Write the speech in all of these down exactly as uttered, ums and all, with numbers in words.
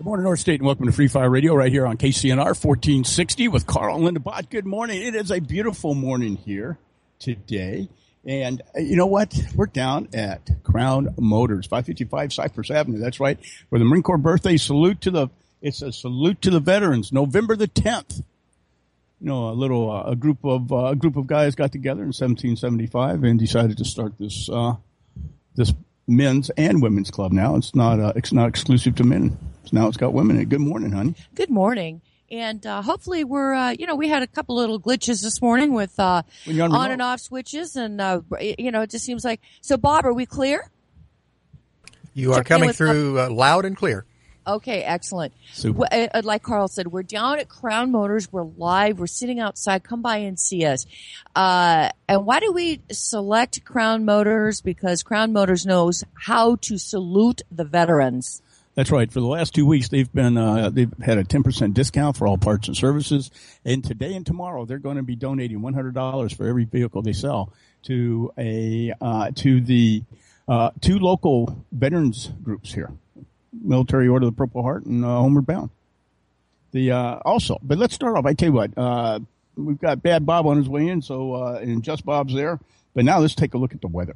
Good morning, North State, and welcome to Free Fire Radio right here on K C N R fourteen sixty with Carl and Linda Bott. Good morning. It is a beautiful morning here today. And uh, you know what? We're down at Crown Motors, five fifty-five Cypress Avenue. That's right. For the Marine Corps birthday salute to the, it's a salute to the veterans, November the tenth. You know, a little, uh, a group of, uh, a group of guys got together in seventeen seventy-five and decided to start this, uh, this men's and women's club now. It's not, uh, it's not exclusive to men. Now it's got women in it. Good morning, honey. Good morning. And uh, hopefully we're, uh, you know, we had a couple little glitches this morning with uh, on, on and off switches. And, uh, you know, it just seems like. So, Bob, are we clear? You are Check coming through uh, loud and clear. Okay, excellent. Well, uh, like Carl said, we're down at Crown Motors. We're live. We're sitting outside. Come by and see us. Uh, and why do we select Crown Motors? Because Crown Motors knows how to salute the veterans. That's right. For the last two weeks, they've been uh, they've had a ten percent discount for all parts and services. And today and tomorrow, they're going to be donating one hundred dollars for every vehicle they sell to a uh, to the uh, two local veterans groups here, Military Order of the Purple Heart and uh, Homeward Bound. The uh, also, but let's start off. I tell you what, uh, we've got Bad Bob on his way in, so uh, and Just Bob's there. But now let's take a look at the weather.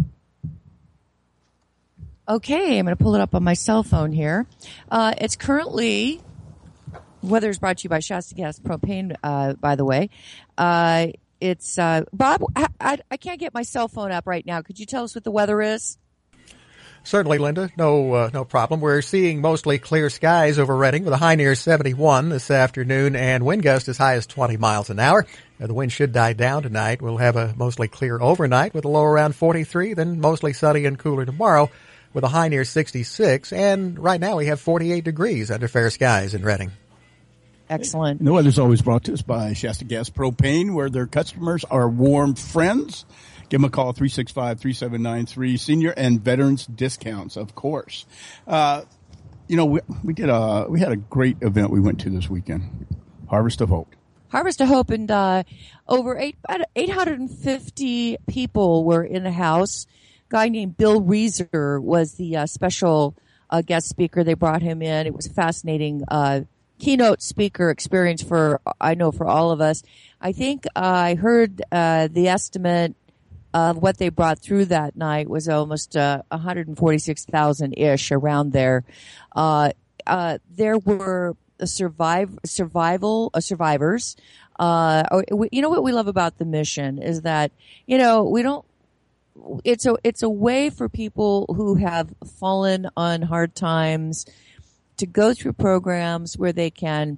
Okay, I'm going to pull it up on my cell phone here. Uh, it's currently, weather is brought to you by Shasta Gas Propane, uh, by the way. Uh, it's, uh, Bob, I, I, I can't get my cell phone up right now. Could you tell us what the weather is? Certainly, Linda. No, uh, no problem. We're seeing mostly clear skies over Reading with a high near seventy-one this afternoon and wind gust as high as twenty miles an hour. Uh, the wind should die down tonight. We'll have a mostly clear overnight with a low around forty-three, then mostly sunny and cooler tomorrow, with a high near sixty-six, and right now we have forty-eight degrees under fair skies in Reading. Excellent. The weather's always brought to us by Shasta Gas Propane, where their customers are warm friends. Give them a call, three six five, three seven nine three, senior and veterans discounts, of course. Uh, you know, we, we did a, we had a great event we went to this weekend, Harvest of Hope. Harvest of Hope, and uh, over eight, eight hundred fifty people were in the house. Guy named Bill Reeser was the uh, special uh, guest speaker. They brought him in. It was a fascinating uh, keynote speaker experience for, I know, for all of us. I think uh, I heard uh, the estimate of what they brought through that night was almost uh, one hundred forty-six thousand ish around there. Uh, uh, there were a survive survival uh, survivors. Uh, you know what we love about the mission is that, you know, we don't. It's a it's a way for people who have fallen on hard times to go through programs where they can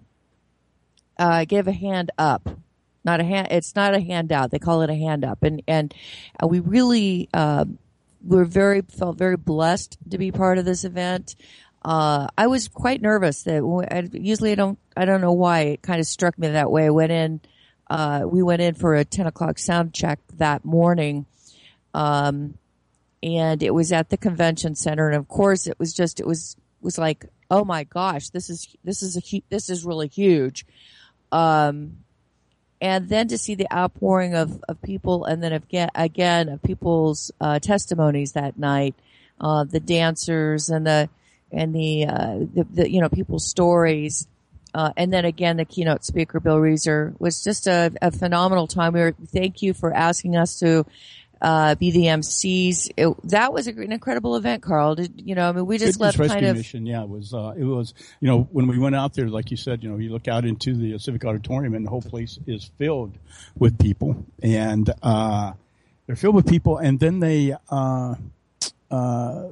uh, give a hand up, not a hand. It's not a handout. They call it a hand up, and and uh, we really uh, we're very felt very blessed to be part of this event. Uh, I was quite nervous that I, usually I don't I don't know why it kind of struck me that way. I went in, uh, we went in for a ten o'clock sound check that morning. Um, and it was at the convention center. And of course it was just, it was, was like, oh my gosh, this is, this is a, this is really huge. Um, and then to see the outpouring of, of people and then again, again, of people's, uh, testimonies that night, uh, the dancers and the, and the, uh, the, the you know, people's stories. Uh, and then again, the keynote speaker, Bill Reeser, was just a, a phenomenal time. We were, thank you for asking us to, Uh, be the M Cs. It, that was an incredible event, Carl. Did, you know, I mean, we just Goodness left Rescue kind of. Mission, yeah, it was. Uh, it was. You know, when we went out there, like you said, you know, you look out into the uh, Civic Auditorium, and the whole place is filled with people, and uh, they're filled with people, and then they, uh, uh,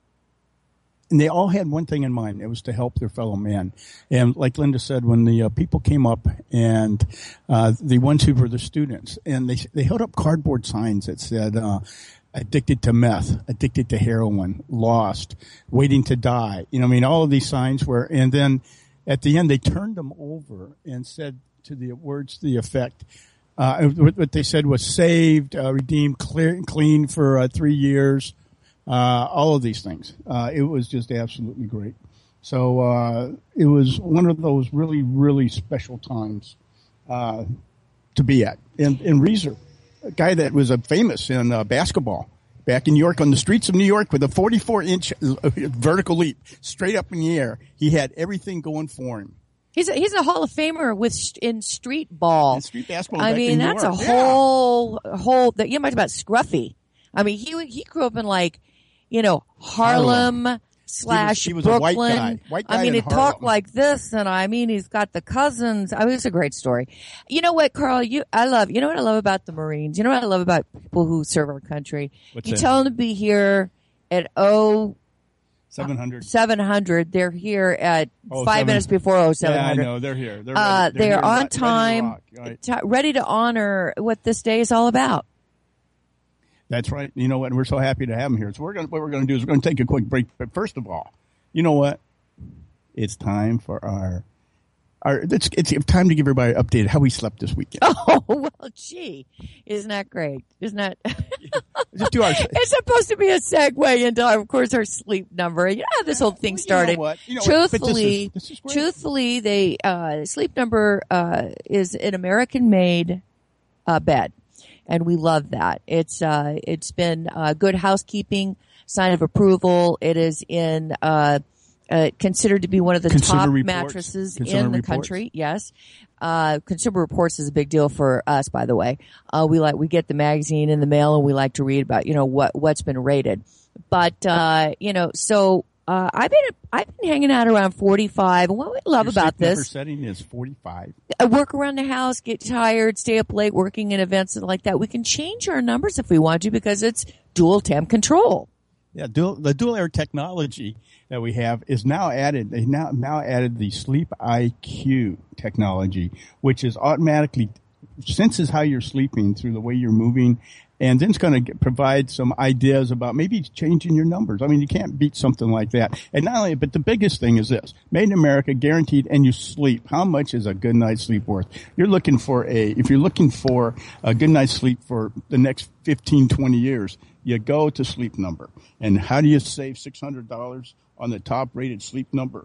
and they all had one thing in mind. It was to help their fellow man. And like Linda said, when the uh, people came up and uh, the ones who were the students, and they they held up cardboard signs that said, uh, addicted to meth, addicted to heroin, lost, waiting to die. You know, I mean, all of these signs were, and then at the end they turned them over and said to the words to the effect, uh, what they said was saved, uh, redeemed, clear, clean for uh, three years. Uh, all of these things. Uh, it was just absolutely great. So, uh, it was one of those really, really special times, uh, to be at. And, and Reeser, a guy that was a famous in uh, basketball back in New York on the streets of New York with a forty-four inch vertical leap straight up in the air. He had everything going for him. He's a, he's a Hall of Famer with in street ball. And street basketball. I back mean, in New that's York. a Yeah. whole whole. That you might about Scruffy. I mean, he he grew up in like, you know, Harlem, Harlem. slash He was- he was a Brooklyn. white guy. White guy I mean, in he talked Harlem. like this, and I mean, he's got the cousins. I mean, it's a great story. You know what, Carl? You, I love. You know what I love about the Marines? You know what I love about people who serve our country? What's you that? tell them to be here at oh seven hundred. seven hundred. They're here at Oh, five seven- minutes before oh seven Yeah, I hundred. know. They're here. They're, Uh, ready, they're here, on ready to time, rock. Right. t- ready to honor what this day is all about. That's right. You know what? We're so happy to have him here. So we're going. What we're going to do is we're going to take a quick break. But first of all, you know what? It's time for our our. It's it's time to give everybody an update how we slept this weekend. Oh, well, gee, isn't that great? Isn't that? Just do our. It's supposed to be a segue into, of course, our sleep number. You know how this whole thing Well, you know started. what? You know what? But this is- Truthfully, this is great. truthfully, they uh, sleep number uh, is an American-made uh, bed, and we love that. It's uh, it's been uh, good housekeeping, sign of approval. It is in. Uh, Uh, considered to be one of the Consumer top Reports. mattresses Consumer in the Reports. country. Yes. Uh, Consumer Reports is a big deal for us, by the way. Uh, we like, we get the magazine in the mail and we like to read about, you know, what, what's been rated. But, uh, you know, so, uh, I've been, I've been hanging out around forty-five. And what we love Your about sleep number this, setting is forty-five. I work around the house, get tired, stay up late working in events and like that. We can change our numbers if we want to because it's dual temp control. Yeah, dual, the dual air technology that we have is now added. They now now added the Sleep I Q technology, which is automatically senses how you're sleeping through the way you're moving, and then it's going to provide some ideas about maybe changing your numbers. I mean, you can't beat something like that. And not only, but the biggest thing is this: made in America, guaranteed, and you sleep. How much is a good night's sleep worth? You're looking for a if you're looking for a good night's sleep for the next fifteen, twenty years. You go to Sleep Number. And how do you save six hundred dollars on the top-rated Sleep Number?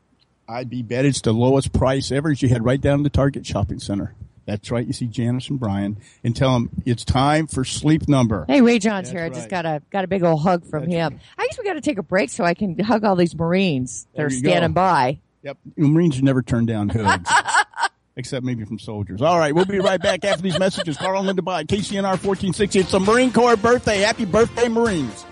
I'd be bet it's the lowest price ever. You head right down to the Target Shopping Center. That's right. You see Janice and Brian and tell them it's time for Sleep Number. Hey, Ray John's That's here. I right. just got a got a big old hug from That's him. right. I guess we got to take a break so I can hug all these Marines that There are you standing go. by. Yep. Marines never turn down hugs. Except maybe from soldiers. All right. We'll be right back after these messages. Carl and Linda By K C N R fourteen sixty. It's a Marine Corps birthday. Happy birthday, Marines.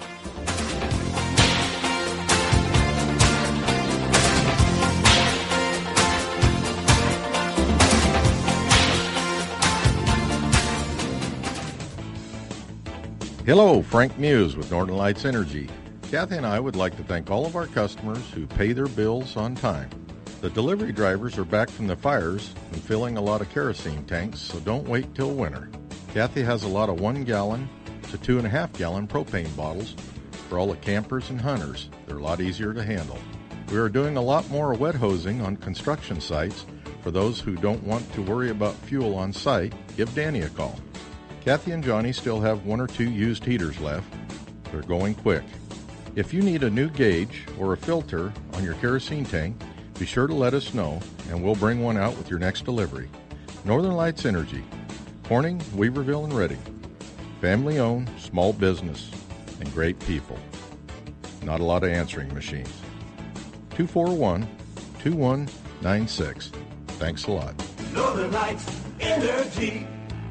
Hello, Frank Muse with Northern Lights Energy. Kathy and I would like to thank all of our customers who pay their bills on time. The delivery drivers are back from the fires and filling a lot of kerosene tanks, so don't wait till winter. Kathy has a lot of one gallon to two and a half gallon propane bottles for all the campers and hunters. They're a lot easier to handle. We are doing a lot more wet hosing on construction sites. For those who don't want to worry about fuel on site, give Danny a call. Kathy and Johnny still have one or two used heaters left. They're going quick. If you need a new gauge or a filter on your kerosene tank, be sure to let us know and we'll bring one out with your next delivery. Northern Lights Energy, Corning, Weaverville, and Reading. Family owned, small business, and great people. Not a lot of answering machines. two four one, two one nine six. Thanks a lot. Northern Lights Energy.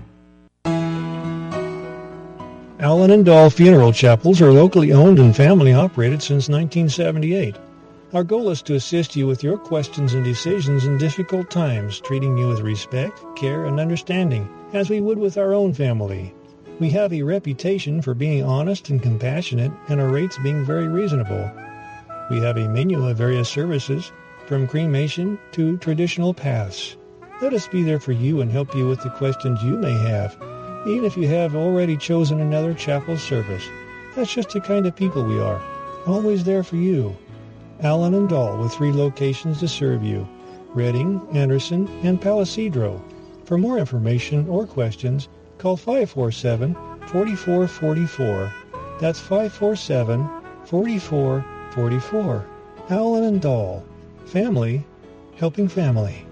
Allen and Dahl Funeral Chapels are locally owned and family operated since nineteen seventy-eight. Our goal is to assist you with your questions and decisions in difficult times, treating you with respect, care, and understanding, as we would with our own family. We have a reputation for being honest and compassionate, and our rates being very reasonable. We have a menu of various services, from cremation to traditional paths. Let us be there for you and help you with the questions you may have, even if you have already chosen another chapel service. That's just the kind of people we are. Always there for you. Allen and Dahl with three locations to serve you. Reading, Anderson, and Palisadro. For more information or questions, call five four seven, four four four four. That's five four seven, four four four four. Allen and Dahl. Family helping family.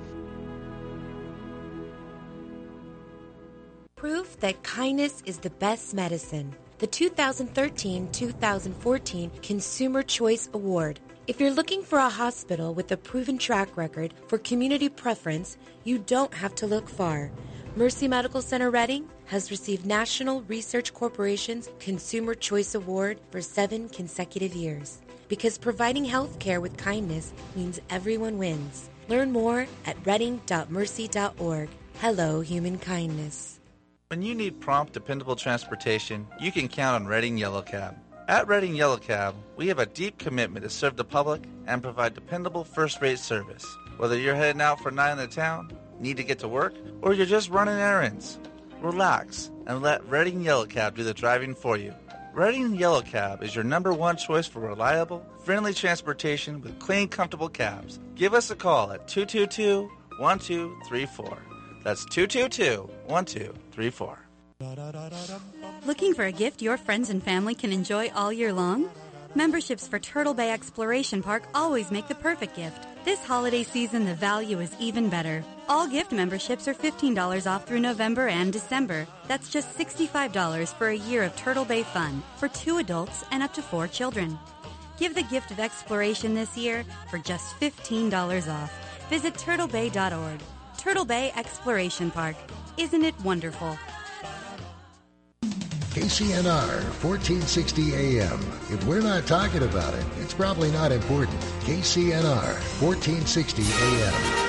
Proof that kindness is the best medicine. the two thousand thirteen two thousand fourteen Consumer Choice Award. If you're looking for a hospital with a proven track record for community preference, you don't have to look far. Mercy Medical Center Reading has received National Research Corporation's Consumer Choice Award for seven consecutive years. Because providing health care with kindness means everyone wins. Learn more at reading dot mercy dot org. Hello, human kindness. When you need prompt, dependable transportation, you can count on Reading Yellow Cab. At Reading Yellow Cab, we have a deep commitment to serve the public and provide dependable first-rate service. Whether you're heading out for a night in the town, need to get to work, or you're just running errands, relax and let Reading Yellow Cab do the driving for you. Reading Yellow Cab is your number one choice for reliable, friendly transportation with clean, comfortable cabs. Give us a call at two two two, one two three four. That's two two two, one two three four. Looking for a gift your friends and family can enjoy all year long? Memberships for Turtle Bay Exploration Park always make the perfect gift. This holiday season, the value is even better. All gift memberships are fifteen dollars off through November and December. That's just sixty-five dollars for a year of Turtle Bay fun for two adults and up to four children. Give the gift of exploration this year for just fifteen dollars off. Visit turtle bay dot org. Turtle Bay Exploration Park. Isn't it wonderful? K C N R, fourteen sixty A M. If we're not talking about it, it's probably not important. K C N R, fourteen sixty A M.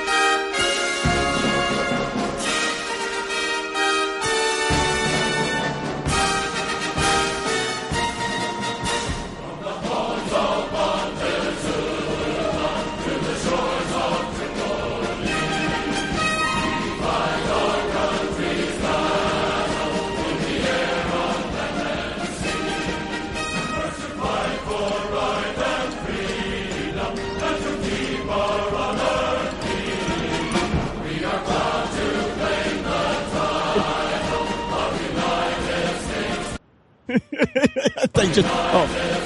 They just, oh.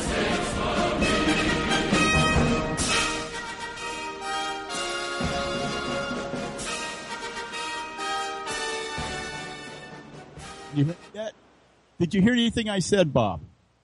You heard that? Did you hear anything I said, Bob?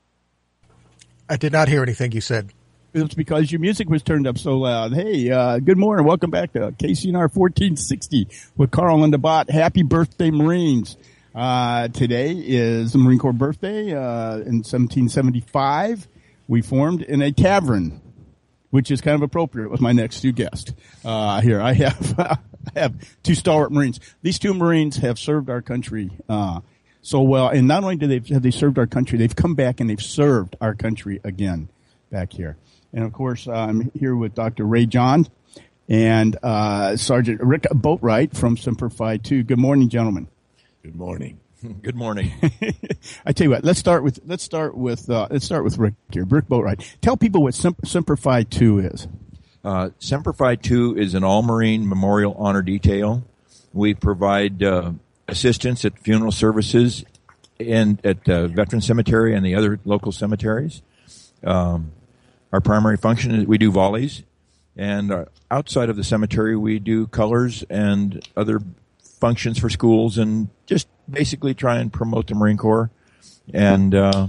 I did not hear anything you said. It's because your music was turned up so loud. Hey, uh, good morning. Welcome back to K C N R fourteen sixty with Carl and the Bot. Happy birthday, Marines. Uh, today is the Marine Corps birthday. Uh, in seventeen seventy-five, we formed in a tavern, which is kind of appropriate with my next two guests. Uh, here I have, I have two stalwart Marines. These two Marines have served our country, uh, so well. And not only do they, have they served our country, they've come back and they've served our country again back here. And of course, I'm here with Doctor Ray John and, uh, Sergeant Rick Boatwright from Semper Fi two. Good morning, gentlemen. Good morning. Good morning. I tell you what, let's start with, let's start with, uh, let's start with Rick here. Rick Boatwright. Tell people what Sem- Semper Fi two is. Uh, Semper Fi two is an all-Marine memorial honor detail. We provide, uh, assistance at funeral services and at, uh, Veteran Cemetery and the other local cemeteries. Um, our primary function is we do volleys, and uh, outside of the cemetery we do colors and other functions for schools, and just basically try and promote the Marine Corps and uh,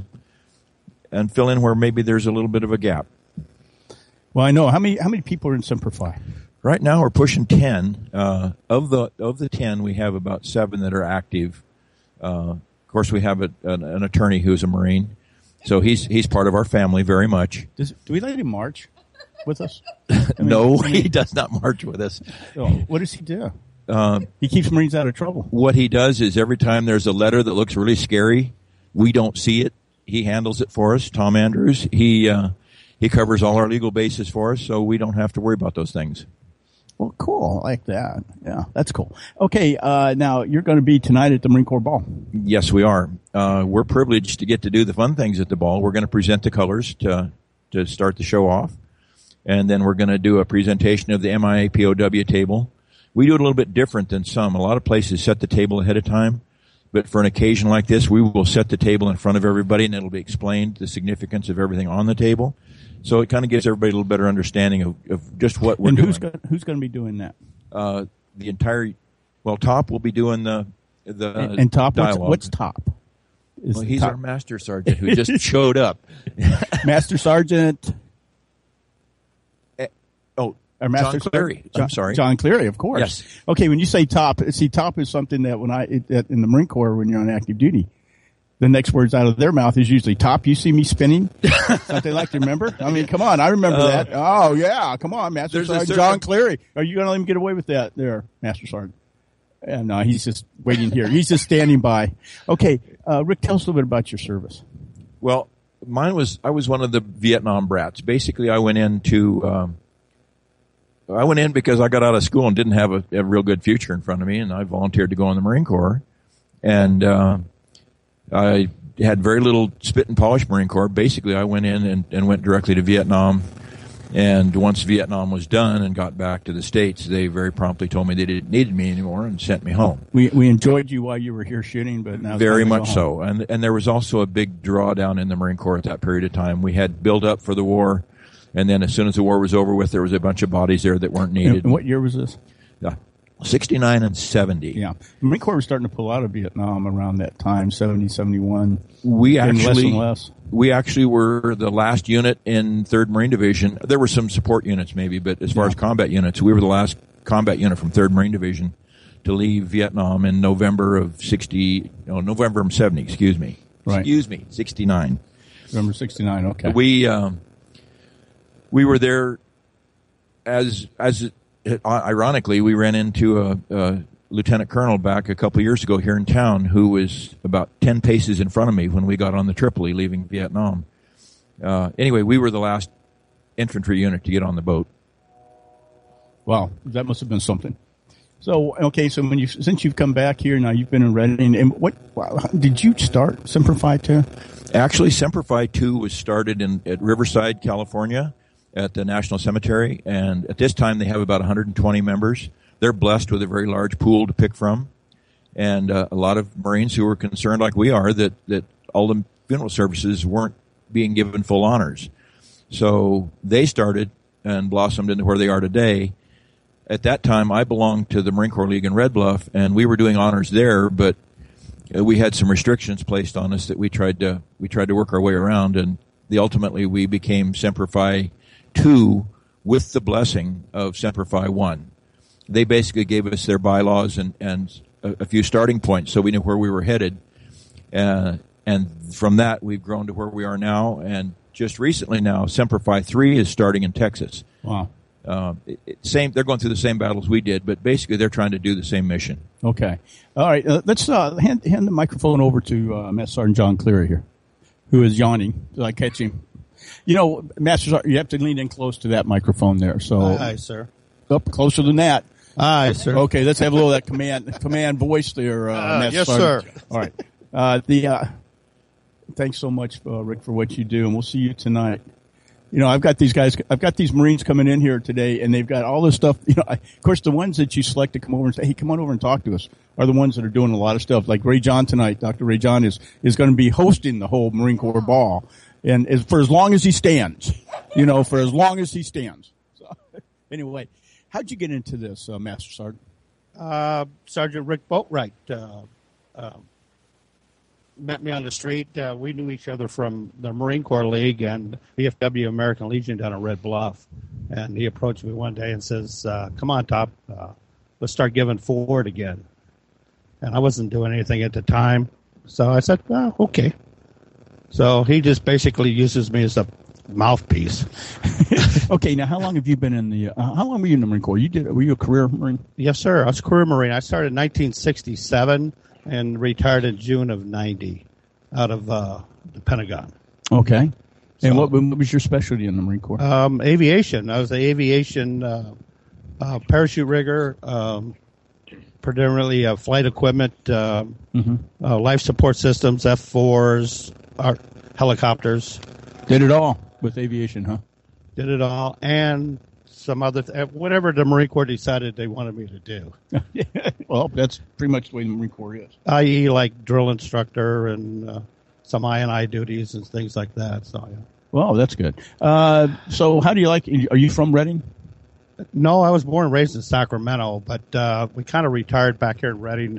and fill in where maybe there's a little bit of a gap. Well, I know how many how many people are in Semper Fi. Right now, we're pushing ten. Uh, of the of the ten, we have about seven that are active. Uh, of course, we have a, an, an attorney who's a Marine, so he's he's part of our family very much. Does, do we let him march with us? I mean, no, I mean, he does not march with us. Oh, what does he do? Uh, he keeps Marines out of trouble. What he does is every time there's a letter that looks really scary, we don't see it. He handles it for us. Tom Andrews. He uh, he covers all our legal bases for us, so we don't have to worry about those things. Well, cool. I like that. Yeah, that's cool. Okay, uh, now you're going to be tonight at the Marine Corps Ball. Yes, we are. Uh, we're privileged to get to do the fun things at the ball. We're going to present the colors to to start the show off, and then we're going to do a presentation of the M I A P O W table. We do it a little bit different than some. A lot of places set the table ahead of time, but for an occasion like this, we will set the table in front of everybody, and it'll be explained the significance of everything on the table. So it kind of gives everybody a little better understanding of, of just what we're and doing. Who's going, who's going to be doing that? Uh, the entire, well, Top will be doing the the and, and Top. dialogue. What's, what's Top? Is well, the he's top. our master sergeant who just showed up. Master Sergeant. Oh, Or Master John Cleary. John, I'm sorry. John Cleary, of course. Yes. Okay, when you say top, see, top is something that when I it, that in the Marine Corps, when you're on active duty, the next words out of their mouth is usually top. You see me spinning, something like. Do you remember? I mean, come on, I remember uh, that. Oh yeah, come on, Master Sergeant certain... John Cleary. Are you going to let him get away with that, there, Master Sergeant? And no, uh, he's just waiting here. He's just standing by. Okay, uh, Rick, tell us a little bit about your service. Well, mine was I was one of the Vietnam brats. Basically, I went into. Um, I went in because I got out of school and didn't have a, a real good future in front of me, and I volunteered to go in the Marine Corps. And uh, I had very little spit and polish Marine Corps. Basically, I went in and, and went directly to Vietnam. And once Vietnam was done and got back to the States, they very promptly told me they didn't need me anymore and sent me home. We we enjoyed you while you were here shooting, but now very much so. And and there was also a big drawdown in the Marine Corps at that period of time. We had built up for the war. And then as soon as the war was over with, there was a bunch of bodies there that weren't needed. And what year was this? Yeah, sixty-nine and seventy. Yeah. The Marine Corps was starting to pull out of Vietnam around that time, seventy, seventy-one. We actually, less and less. We actually were the last unit in third Marine Division. There were some support units maybe, but as far yeah. as combat units, we were the last combat unit from third Marine Division to leave Vietnam in November of sixty, no, November of seventy, excuse me. Right. Excuse me, sixty-nine. November sixty-nine, okay. We, um, We were there as, as ironically, we ran into a, a lieutenant colonel back a couple of years ago here in town who was about ten paces in front of me when we got on the Tripoli leaving Vietnam. Uh, anyway, we were the last infantry unit to get on the boat. Wow, that must have been something. So, okay, so when you since you've come back here now, you've been in Reading, and what wow, did you start Semper Fi two? Actually, Semper Fi two was started in at Riverside, California, at the National Cemetery, and at this time they have about one hundred twenty members. They're blessed with a very large pool to pick from, and uh, a lot of Marines who are concerned, like we are, that that all the funeral services weren't being given full honors. So they started and blossomed into where they are today. At that time, I belonged to the Marine Corps League in Red Bluff, and we were doing honors there, but we had some restrictions placed on us that we tried to we tried to work our way around, and the, ultimately we became Semper Fi two with the blessing of Semper Fi one. They basically gave us their bylaws and, and a, a few starting points so we knew where we were headed. Uh, and from that, we've grown to where we are now. And just recently now, Semper Fi three is starting in Texas. Wow. Uh, it, it, same, they're going through the same battles we did, but basically they're trying to do the same mission. Okay. All right. Uh, let's uh, hand, hand the microphone over to uh, Master Sergeant John Cleary here, who is yawning. Did I catch him? You know, Master Sergeant, you have to lean in close to that microphone there. So, aye, aye, sir. Up closer than that. Aye, sir. Okay, let's have a little of that command command voice there, uh, uh, Master yes, Sergeant. sir. All right. Uh, the uh, thanks so much, uh, Rick, for what you do, and we'll see you tonight. You know, I've got these guys, I've got these Marines coming in here today, and they've got all this stuff. You know, I, of course, the ones that you select to come over and say, "Hey, come on over and talk to us," are the ones that are doing a lot of stuff. Like Ray John tonight, Doctor Ray John is is going to be hosting the whole Marine Corps ball. And as, for as long as he stands, you know, for as long as he stands. So, anyway, how'd you get into this, uh, Master Sergeant? Uh, Sergeant Rick Boatwright uh, uh, met me on the street. Uh, we knew each other from the Marine Corps League and V F W American Legion down in Red Bluff. And he approached me one day and says, uh, come on, Top, uh, let's start giving forward again. And I wasn't doing anything at the time. So I said, well, okay. So he just basically uses me as a mouthpiece. Okay, now how long have you been in the? Uh, how long were you in the Marine Corps? You did? Were you a career Marine? Yes, sir. I was a career Marine. I started in nineteen sixty-seven and retired in June of ninety, out of uh, the Pentagon. Okay. So, and what, what was your specialty in the Marine Corps? Um, aviation. I was an aviation uh, uh, parachute rigger. Um, predominantly uh, flight equipment, uh, mm-hmm. uh, life support systems, F fours. Our helicopters. Did it all with aviation, huh? Did it all, and some other, th- whatever the Marine Corps decided they wanted me to do. Well, that's pretty much the way the Marine Corps is. that is like drill instructor and uh, some I and I duties and things like that. So, yeah. Well, that's good. Uh, so how do you like, are you from Reading? No, I was born and raised in Sacramento, but uh, we kind of retired back here in Reading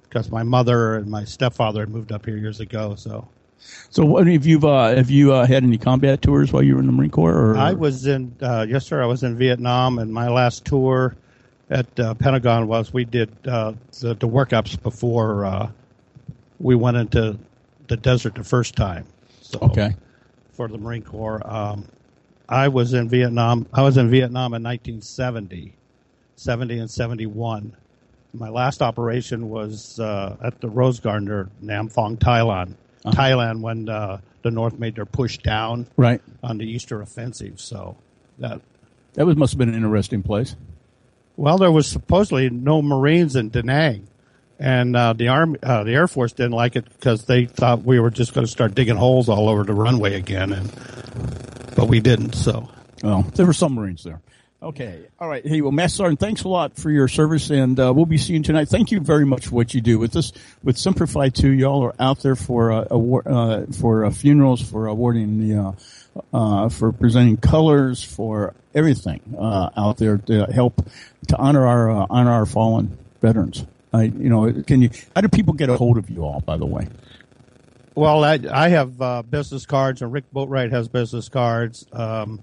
because my mother and my stepfather had moved up here years ago. So, so what have you uh, have you uh, had any combat tours while you were in the Marine Corps? Or? I was in uh, yes, sir. I was in Vietnam, and my last tour at uh, Pentagon was we did uh, the, the workups before uh, we went into the desert the first time. So, okay. For the Marine Corps, um, I was in Vietnam. I was in Vietnam in nineteen seventy, seventy and seventy-one. My last operation was uh, at the Rose Garden near Nam Phong, Thailand. Uh-huh. Thailand, when uh, the North made their push down right on the Eastern Offensive. So that that was must have been an interesting place. Well, there was supposedly no Marines in Da Nang, and uh, the Army, uh, the Air Force didn't like it because they thought we were just going to start digging holes all over the runway again, and but we didn't. So, well, there were some Marines there. Okay, all right. Hey, well, Master Sergeant, thanks a lot for your service, and uh, we'll be seeing you tonight. Thank you very much for what you do with this. With Simplify Two, y'all are out there for uh, award, uh, for uh, funerals, for awarding the, uh, uh, for presenting colors, for everything uh, out there to help to honor our uh, honor our fallen veterans. I, you know, can you? How do people get a hold of you all? By the way. Well, I, I have uh, business cards, and Rick Boatwright has business cards. Um,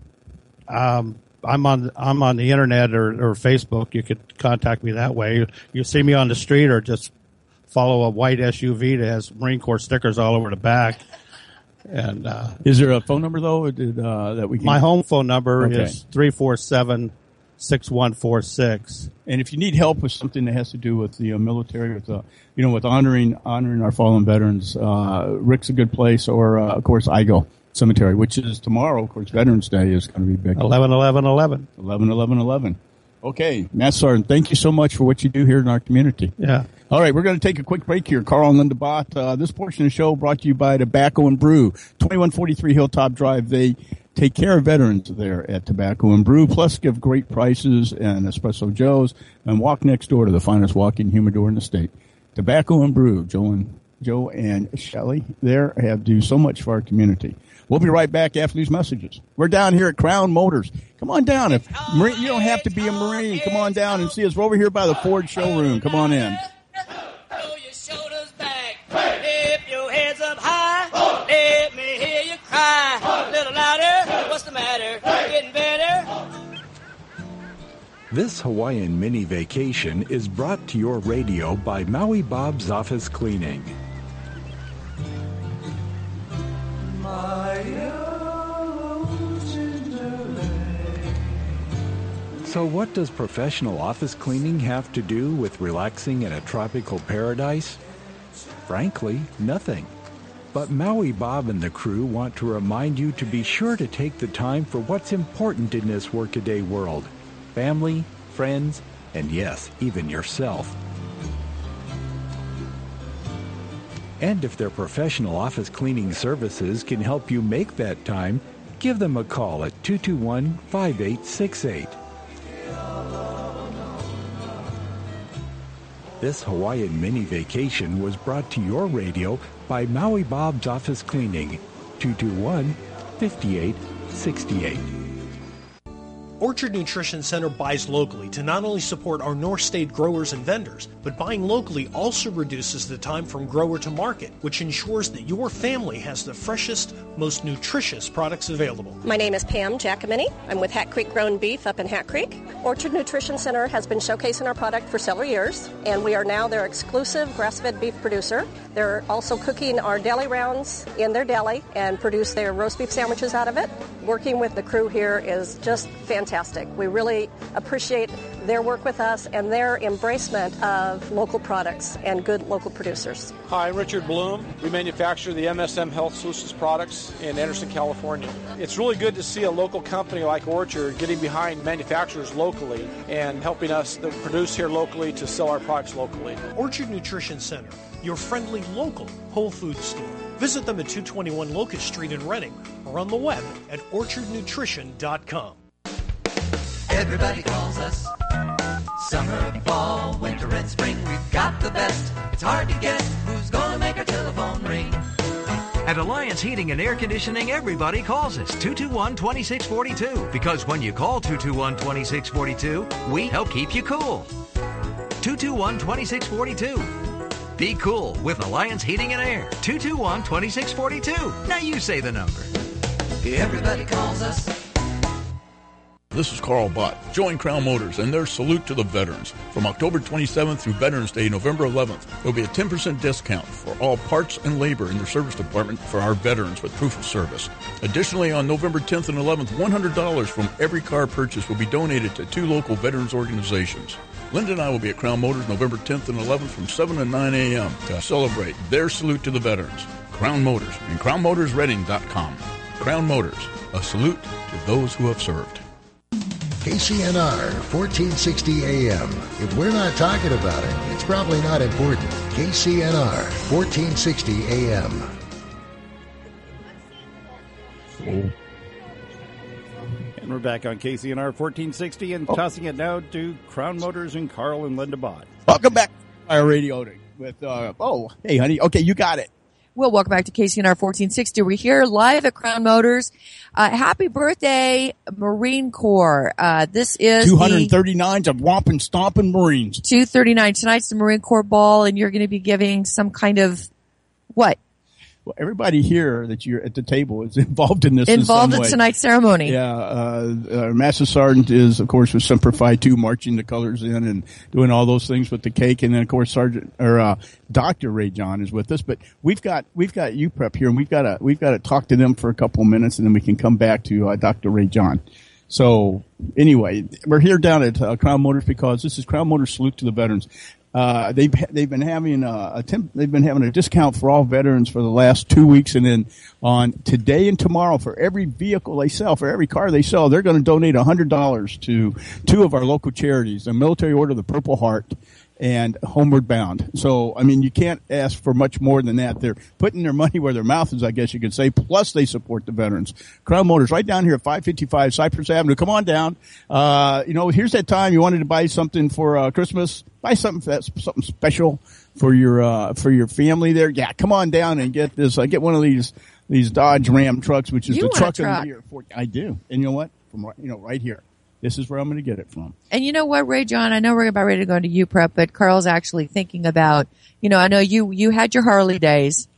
um, I'm on I'm on the internet or, or Facebook. You could contact me that way. You, you see me on the street, or just follow a white S U V that has Marine Corps stickers all over the back. And uh, is there a phone number though did, uh, that we can? My home phone number okay. is three four seven six one four six. And if you need help with something that has to do with the uh, military, with uh, you know, with honoring honoring our fallen veterans, uh, Rick's a good place. Or uh, of course, I G O Cemetery, which is tomorrow. Of course, Veterans Day is going to be big. Eleven, eleven, eleven, eleven, eleven, eleven. Okay, Master Sergeant, thank you so much for what you do here in our community. Yeah. All right, we're going to take a quick break here. Carl and Linda Bott. Uh, this portion of the show brought to you by Tobacco and Brew, twenty-one forty-three Hilltop Drive. They take care of veterans there at Tobacco and Brew, plus give great prices and Espresso Joe's, and walk next door to the finest walk-in humidor in the state. Tobacco and Brew. Joe and Joe and Shelley there have do so much for our community. We'll be right back after these messages. We're down here at Crown Motors. Come on down. If Marine, you don't have to be a Marine. Come on down and see us. We're over here by the Ford showroom. Come on in. Throw your shoulders back. Lift your heads up high. Let me hear you cry. A little louder. What's the matter? Getting better? This Hawaiian mini vacation is brought to your radio by Maui Bob's Office Cleaning. So what does professional office cleaning have to do with relaxing in a tropical paradise? Frankly, nothing. But Maui Bob and the crew want to remind you to be sure to take the time for what's important in this workaday world. Family, friends, and yes, even yourself. And if their professional office cleaning services can help you make that time, give them a call at two two one, five eight six eight. This Hawaiian mini vacation was brought to your radio by Maui Bob's Office Cleaning, two two one, five eight six eight. Orchard Nutrition Center buys locally to not only support our North State growers and vendors, but buying locally also reduces the time from grower to market, which ensures that your family has the freshest, most nutritious products available. My name is Pam Giacomini. I'm with Hat Creek Grown Beef up in Hat Creek. Orchard Nutrition Center has been showcasing our product for several years, and we are now their exclusive grass-fed beef producer. They're also cooking our deli rounds in their deli and produce their roast beef sandwiches out of it. Working with the crew here is just fantastic. We really appreciate their work with us and their embracement of local products and good local producers. Hi, I'm Richard Bloom. We manufacture the M S M Health Solutions products in Anderson, California. It's really good to see a local company like Orchard getting behind manufacturers locally and helping us to produce here locally to sell our products locally. Orchard Nutrition Center, your friendly local Whole Foods store. Visit them at two twenty-one Locust Street in Reading or on the web at orchard nutrition dot com. Everybody calls us. Summer, fall, winter, and spring. We've got the best. It's hard to guess who's gonna make our telephone ring. At Alliance Heating and Air Conditioning, everybody calls us two two one, two six four two. Because when you call two two one, two six four two, we help keep you cool. two two one, two six four two. Be cool with Alliance Heating and Air. two two one, two six four two. Now you say the number. Everybody calls us. This is Carl Bott. Join Crown Motors and their Salute to the Veterans. From October twenty-seventh through Veterans Day, November eleventh, there will be a ten percent discount for all parts and labor in their service department for our veterans with proof of service. Additionally, on November tenth and eleventh, one hundred dollars from every car purchase will be donated to two local veterans organizations. Linda and I will be at Crown Motors November tenth and eleventh from seven to nine a.m. to celebrate their Salute to the Veterans. Crown Motors and crown motors reading dot com. Crown Motors, a salute to those who have served. K C N R, fourteen sixty A M. If we're not talking about it, it's probably not important. K C N R, fourteen sixty A M. And we're back on K C N R fourteen sixty and oh. tossing it now to Crown Motors and Carl and Linda Bott. Welcome back to our radio with, uh, oh, hey, honey. Okay, you got it. Well, welcome back to K C N R fourteen sixty. We're here live at Crown Motors. Uh, happy birthday, Marine Corps. Uh, this is two thirty-nine of Whomping Stomping Marines. two thirty-nine. Tonight's the Marine Corps Ball, and you're going to be giving some kind of, what? Well, everybody here that you're at the table is involved in this. Involved in, in way. tonight's ceremony. Yeah, uh, our Master Sergeant is, of course, with Semper Fi two, marching the colors in and doing all those things with the cake, and then of course Sergeant or uh, Doctor Ray John is with us. But we've got we've got U P R E P here, and we've got to we've got to talk to them for a couple of minutes, and then we can come back to uh, Doctor Ray John. So anyway, we're here down at uh, Crown Motors because this is Crown Motors Salute to the Veterans. Uh, they've, they've been having a, a temp, they've been having a discount for all veterans for the last two weeks. And then on today and tomorrow, for every vehicle they sell, for every car they sell, they're going to donate a hundred dollars to two of our local charities, the Military Order of the Purple Heart and Homeward Bound. So, I mean, you can't ask for much more than that. They're putting their money where their mouth is, I guess you could say, plus they support the veterans. Crown Motors, right down here at five fifty-five Cypress Avenue. Come on down. Uh, you know, here's that time you wanted to buy something for, uh, Christmas. Buy something that's something special for your, uh, for your family there. Yeah, come on down and get this, uh, get one of these, these Dodge Ram trucks, which is you the want truck, a truck. of the year. For, I do. And you know what? From, you know, right here. This is where I'm going to get it from. And you know what, Ray John, I know we're about ready to go into U P R E P, but Carl's actually thinking about, you know, I know you, you had your Harley days.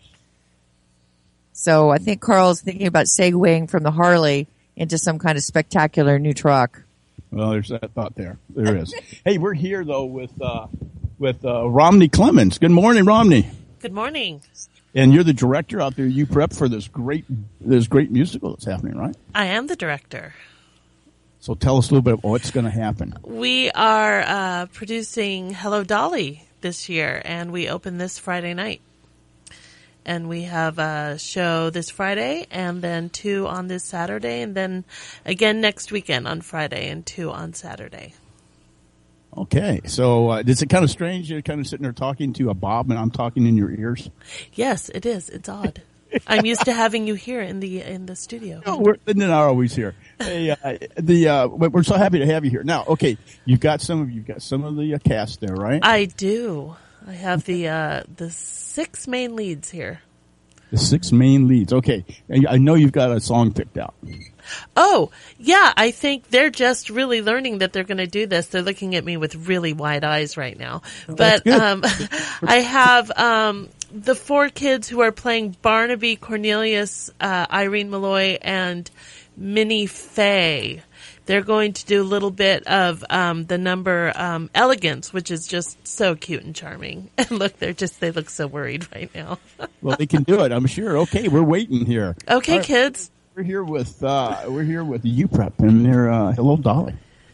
So I think Carl's thinking about segueing from the Harley into some kind of spectacular new truck. Well, there's that thought there. There is. Hey, we're here though with, uh, with, uh, Romney Clemens. Good morning, Romney. Good morning. And you're the director out there at U P R E P for this great, this great musical that's happening, right? I am the director. So tell us a little bit about what's going to happen. We are uh, producing Hello Dolly this year, and we open this Friday night. And we have a show this Friday, and then two on this Saturday, and then again next weekend on Friday, and two on Saturday. Okay. So uh, is it kind of strange you're kind of sitting there talking to a Bob, and I'm talking in your ears? Yes, it is. It's odd. I'm used to having you here in the in the studio. No, we're they're not always here. Hey, uh, the uh, we're so happy to have you here. Now, okay, you've got some of you've got some of the uh, cast there, right? I do. I have the uh, the six main leads here. The six main leads. Okay, I know you've got a song picked out. Oh, yeah, I think they're just really learning that they're going to do this. They're looking at me with really wide eyes right now. Oh, but um, I have um, the four kids who are playing Barnaby, Cornelius, uh, Irene Malloy, and Minnie Faye. They're going to do a little bit of um, the number um, Elegance, which is just so cute and charming. And look, they're just, they look so worried right now. Well, they can do it, I'm sure. Okay, we're waiting here. Okay, right. Kids. We're here with uh, we're here with U P R E P and their uh, Hello Dolly.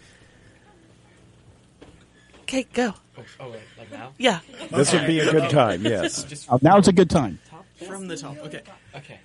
Okay, go. Oh, oh wait, like now? Yeah. This would be a good time. Yes. Just Uh, now it's a good time. from the top. Okay. Okay.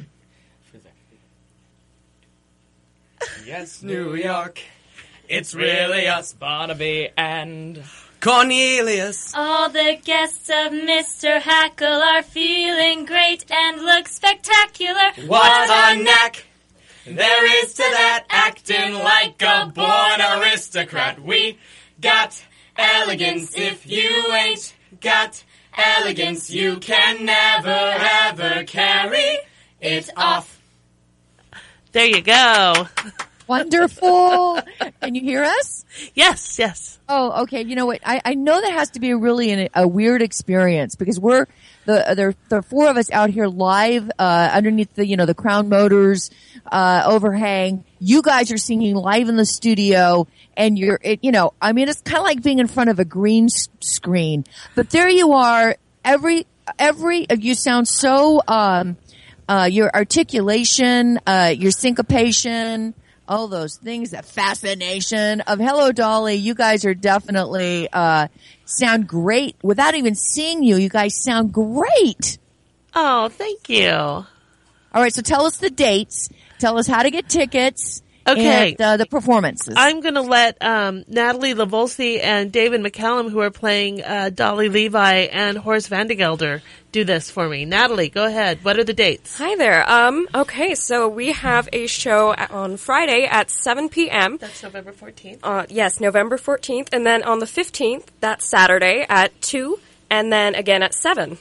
Yes, New York. It's really us, Barnaby and Cornelius. All the guests of Mister Hackle are feeling great and look spectacular. What a knack there is to that, acting like a born aristocrat. We got elegance. If you ain't got elegance, you can never ever carry it off. There you go. Wonderful. Can you hear us? Yes, yes. Oh, okay. You know what? I, I know that has to be really an, a weird experience because we're the there the four of us out here live uh, underneath the you know the Crown Motors uh, overhang. You guys are singing live in the studio, and you're it, you know I mean it's kind of like being in front of a green s- screen. But there you are. Every every you sound so um uh your articulation, uh your syncopation. All those things, that fascination of Hello Dolly. You guys are definitely, uh, sound great. Without even seeing you, you guys sound great. Oh, thank you. All right, so tell us the dates. Tell us how to get tickets. Okay. And uh, the performances. I'm going to let um, Natalie Lavolsi and David McCallum, who are playing uh, Dolly Levi and Horace Vandegelder, do this for me. Natalie, go ahead. What are the dates? Hi there. Um, okay, so we have a show on Friday at seven p.m. That's November fourteenth. Uh, yes, November fourteenth. And then on the fifteenth, that's Saturday at two, and then again at seven.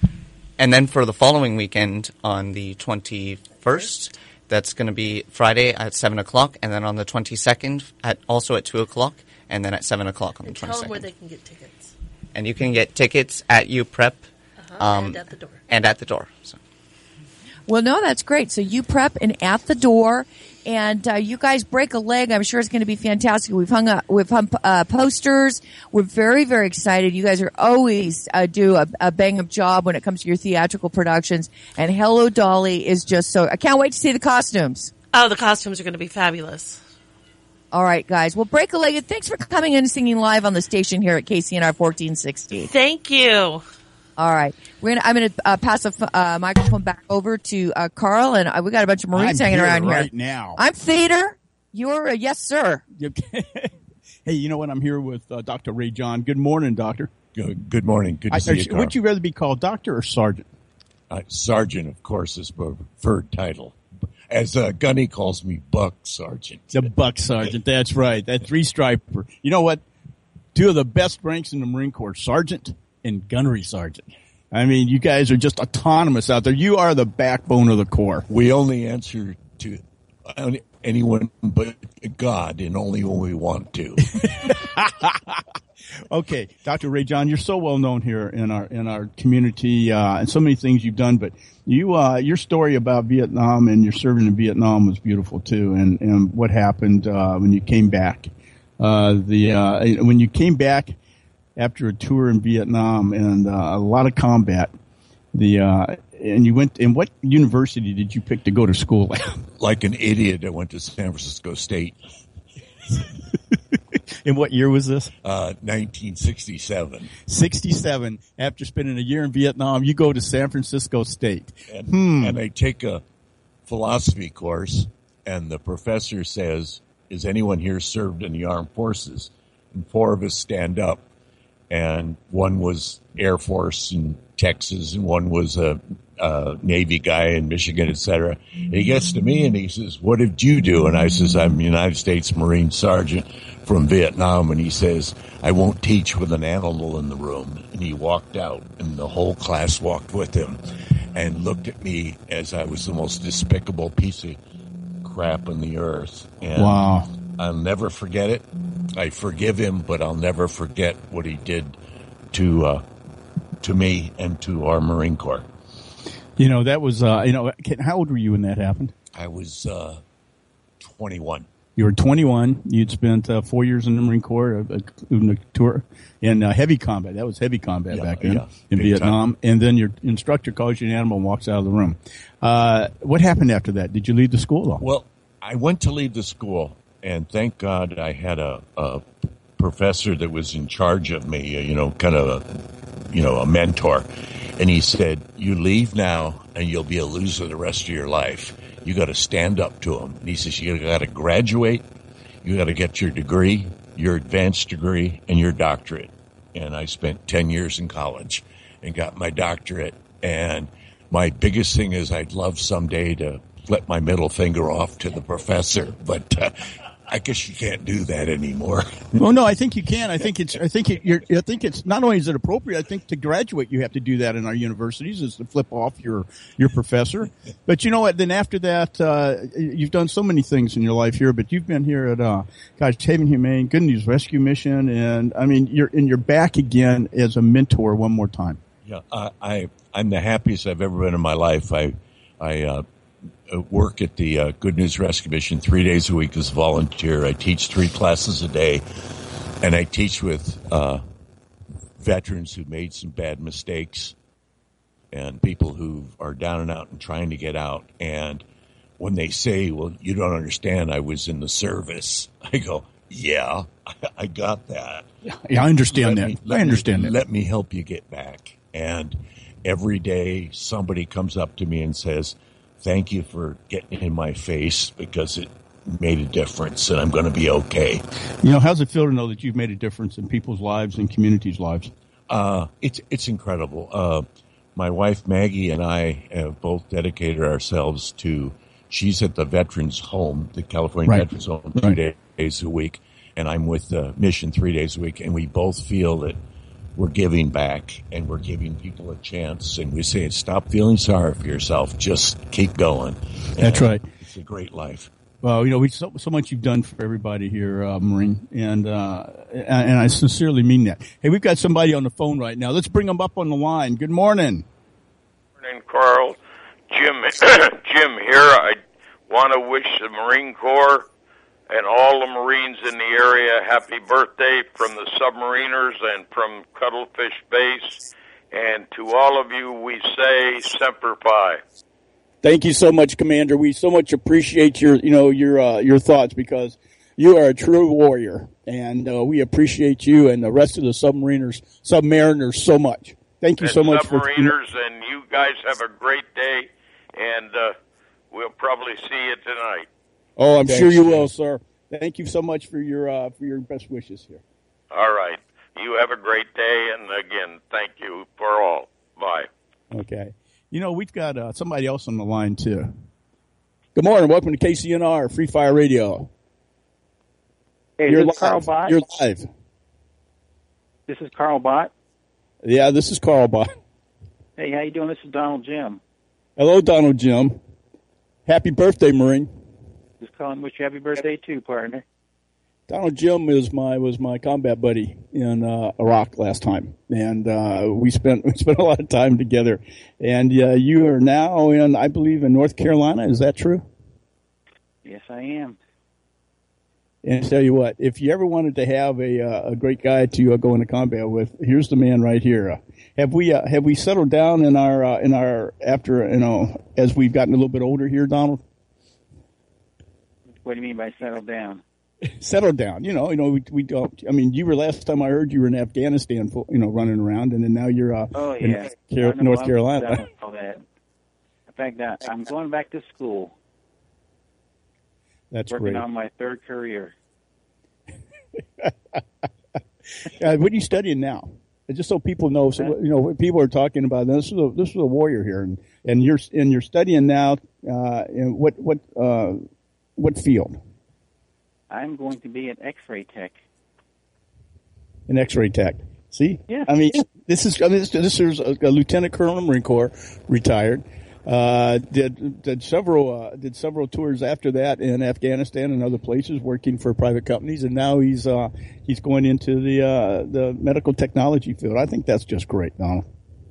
And then for the following weekend on the twenty-first, that's going to be Friday at seven o'clock, and then on the twenty-second, at also at two o'clock, and then at seven o'clock on And the tell them twenty-second. where they can get tickets. And you can get tickets at U Prep. Uh-huh, um, and at the door. And at the door. So. Well, no, that's great. So you prep and at the door, and uh, you guys break a leg. I'm sure it's going to be fantastic. We've hung up, we've hung uh, posters. We're very, very excited. You guys are always uh, do a, a bang up job when it comes to your theatrical productions. And Hello Dolly is just so. I can't wait to see the costumes. Oh, the costumes are going to be fabulous. All right, guys. Well, break a leg. And thanks for coming in and singing live on the station here at K C N R fourteen sixty. Thank you. All right, we're gonna. I'm gonna uh, pass the uh, microphone back over to uh, Carl, and uh, we got a bunch of Marines I'm hanging here around right here. now. I'm theater. You're a yes, sir. Hey, you know what? I'm here with uh, Doctor Ray John. Good morning, Doctor. Good, good morning. Good to I, see I, you, Carl. Would you rather be called Doctor or Sergeant? Uh, Sergeant, of course, is my preferred title. As uh, Gunny calls me, Buck Sergeant. The Buck Sergeant. That's right. That three striper. You know what? Two of the best ranks in the Marine Corps, Sergeant and Gunnery Sergeant. I mean, you guys are just autonomous out there. You are the backbone of the Corps. We only answer to anyone but God, and only when we want to. Okay, Doctor Ray John, you're so well known here in our in our community, uh, and so many things you've done. But you, uh, your story about Vietnam and your serving in Vietnam was beautiful too, and and what happened uh, when you came back. Uh, the uh, when you came back after a tour in Vietnam and uh, a lot of combat. The uh, and you went. And what university did you pick to go to school at? Like an idiot, I went to San Francisco State. And what year was this? Uh, nineteen sixty-seven. sixty-seven. After spending a year in Vietnam, you go to San Francisco State. And, hmm. and I take a philosophy course, and the professor says, "Is anyone here served in the armed forces?" And four of us stand up, and one was Air Force in Texas, and one was a, a Navy guy in Michigan, et cetera. And he gets to me and he says, "What did you do?" And I says, "I'm a United States Marine Sergeant from Vietnam." And he says, "I won't teach with an animal in the room." And he walked out, and the whole class walked with him and looked at me as I was the most despicable piece of crap on the earth. And wow. I'll never forget it. I forgive him, but I'll never forget what he did to uh, to me and to our Marine Corps. You know, that was, uh, you know, how old were you when that happened? I was uh, twenty-one. You were twenty-one. You'd spent uh, four years in the Marine Corps, uh, including a tour in uh, heavy combat. That was heavy combat Yeah, back then yeah, in big Vietnam. time. And then your instructor calls you an animal and walks out of the room. Uh, what happened after that? Did you leave the school, though? Well, I went to leave the school, and thank God I had a, a professor that was in charge of me, you know, kind of a, you know, a mentor. And he said, "You leave now, and you'll be a loser the rest of your life. You got to stand up to him." And he says, "You got to graduate, you got to get your degree, your advanced degree, and your doctorate." And I spent ten years in college and got my doctorate. And my biggest thing is I'd love someday to let my middle finger off to the professor, but uh, I guess you can't do that anymore. Well, no, I think you can. I think it's. I think it, you're. I think it's not only is it appropriate. I think to graduate, you have to do that in our universities, is to flip off your your professor. But you know what? Then after that, uh, you've done so many things in your life here. But you've been here at, uh, gosh, Haven Humane, Good News Rescue Mission, and I mean, you're and you're back again as a mentor one more time. Yeah, I, I I'm the happiest I've ever been in my life. I I. Uh, work at the uh, Good News Rescue Mission three days a week as a volunteer. I teach three classes a day, and I teach with uh, veterans who made some bad mistakes and people who are down and out and trying to get out. And when they say, well, you don't understand, I was in the service, I go, yeah, I got that. Yeah, I understand let that. Me, I understand me, that. Let me help you get back. And every day somebody comes up to me and says, thank you for getting in my face because it made a difference and I'm going to be okay. You know, how's it feel to know that you've made a difference in people's lives and communities' lives? Uh, it's, it's incredible. Uh, my wife Maggie and I have both dedicated ourselves to, she's at the Veterans Home, the California right. Veterans Home, two right. days a week, and I'm with the mission three days a week, and we both feel that we're giving back and we're giving people a chance, and we say, stop feeling sorry for yourself. Just keep going. And that's right. It's a great life. Well, you know, we so, so much you've done for everybody here, uh, Maureen, and, uh, and I sincerely mean that. Hey, we've got somebody on the phone right now. Let's bring them up on the line. Good morning. Good morning, Carl. Jim, Jim here. I want to wish the Marine Corps and all the Marines in the area happy birthday from the submariners and from Cuttlefish Base. And to all of you, we say Semper Fi. Thank you so much, Commander. We so much appreciate your, you know, your uh, your thoughts, because you are a true warrior, and uh, we appreciate you and the rest of the submariners, submariners so much. Thank you and so much, submariners, for and you guys have a great day, and uh, we'll probably see you tonight. Oh, I'm Thanks. sure you will, sir. Thank you so much for your uh, for your best wishes here. All right. You have a great day, and again, thank you for all. Bye. Okay. You know, we've got uh, somebody else on the line, too. Good morning. Welcome to K C N R, Free Fire Radio. Hey, you're this is live. Carl Bott. You're live. This is Carl Bott. Yeah, this is Carl Bott. Hey, how you doing? This is Donald Jim. Hello, Donald Jim. Happy birthday, Marine. Just calling to wish you happy birthday, too, partner. Donald Jim is my was my combat buddy in uh, Iraq last time, and uh, we spent we spent a lot of time together. And uh, you are now in, I believe, in North Carolina. Is that true? Yes, I am. And I tell you what, if you ever wanted to have a uh, a great guy to uh, go into combat with, here's the man right here. Uh, have we uh, have we settled down in our uh, in our after you know as we've gotten a little bit older here, Donald? What do you mean by settled down? Settled down, you know, you know, we, we don't, I mean, you were last time I heard you were in Afghanistan, you know, running around, and then now you're, uh, oh, in yeah. Car- North Carolina. All that. In fact, that I'm going back to school. That's working great. on my third career. uh, what are you studying now? Just so people know, so you know, people are talking about this. Is a, this is a warrior here, and, and you're and you're studying now. Uh, in what what uh, what field? I'm going to be an X-ray tech. An X-ray tech. See? Yeah. I mean, this is I mean, this, this is a, a lieutenant colonel in the Marine Corps, retired. Uh, did did several uh, did several tours after that in Afghanistan and other places, working for private companies, and now he's uh, he's going into the uh, the medical technology field. I think that's just great, Donald.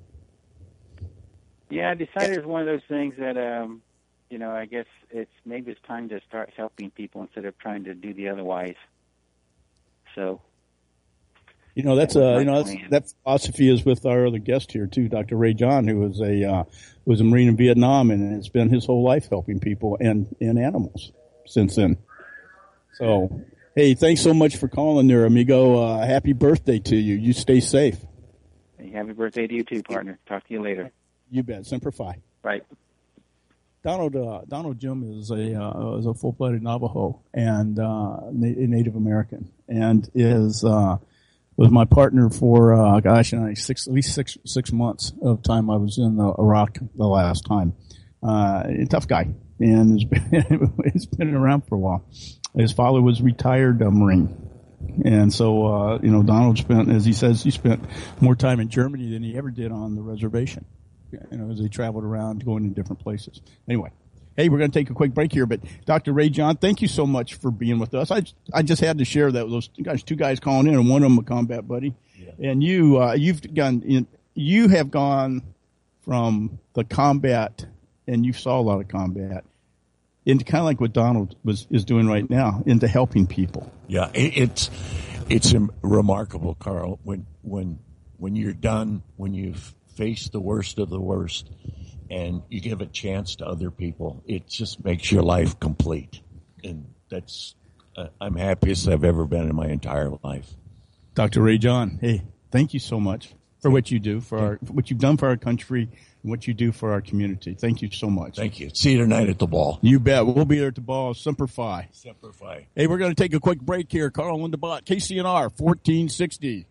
Yeah, I decided it's one of those things that um, you know, I guess it's maybe it's time to start helping people instead of trying to do the otherwise. So, you know, that's uh, you know, that's, that philosophy is with our other guest here too, Doctor Ray John, who was a uh, was a Marine in Vietnam, and it's been his whole life helping people and, and animals since then. So, hey, thanks so much for calling there, amigo. Uh, happy birthday to you. You stay safe. Hey, happy birthday to you too, partner. Talk to you later. You bet. Semper Fi. Right. Donald uh, Donald Jim is a uh, is a full-blooded Navajo and uh, na- Native American, and is uh, was my partner for uh, gosh, you know, six at least six six months of time I was in uh, Iraq the last time. Uh, a tough guy, and it's been, it's been around for a while. His father was a retired uh, Marine. And so, uh, you know, Donald spent, as he says, he spent more time in Germany than he ever did on the reservation, you know, as they traveled around going to different places. Anyway, hey, we're going to take a quick break here, but Doctor Ray John, thank you so much for being with us. I, I just had to share that with those guys, two guys calling in, and one of them a combat buddy. Yeah. And you, uh, you've gone, in, you have gone from the combat, and you saw a lot of combat, into kind of like what Donald was is doing right now, into helping people. Yeah, it, it's it's remarkable, Carl. When when when you're done, when you've faced the worst of the worst, and you give a chance to other people, it just makes your life complete. And that's uh, I'm happiest I've ever been in my entire life. Doctor Ray John, hey, thank you so much for what you do for our, for what you've done for our country. What you do for our community. Thank you so much. Thank you. See you tonight at the ball. You bet. We'll be there at the ball. Semper Fi. Semper Fi. Hey, we're going to take a quick break here. Carl Linda Bott, K C N R, fourteen sixty.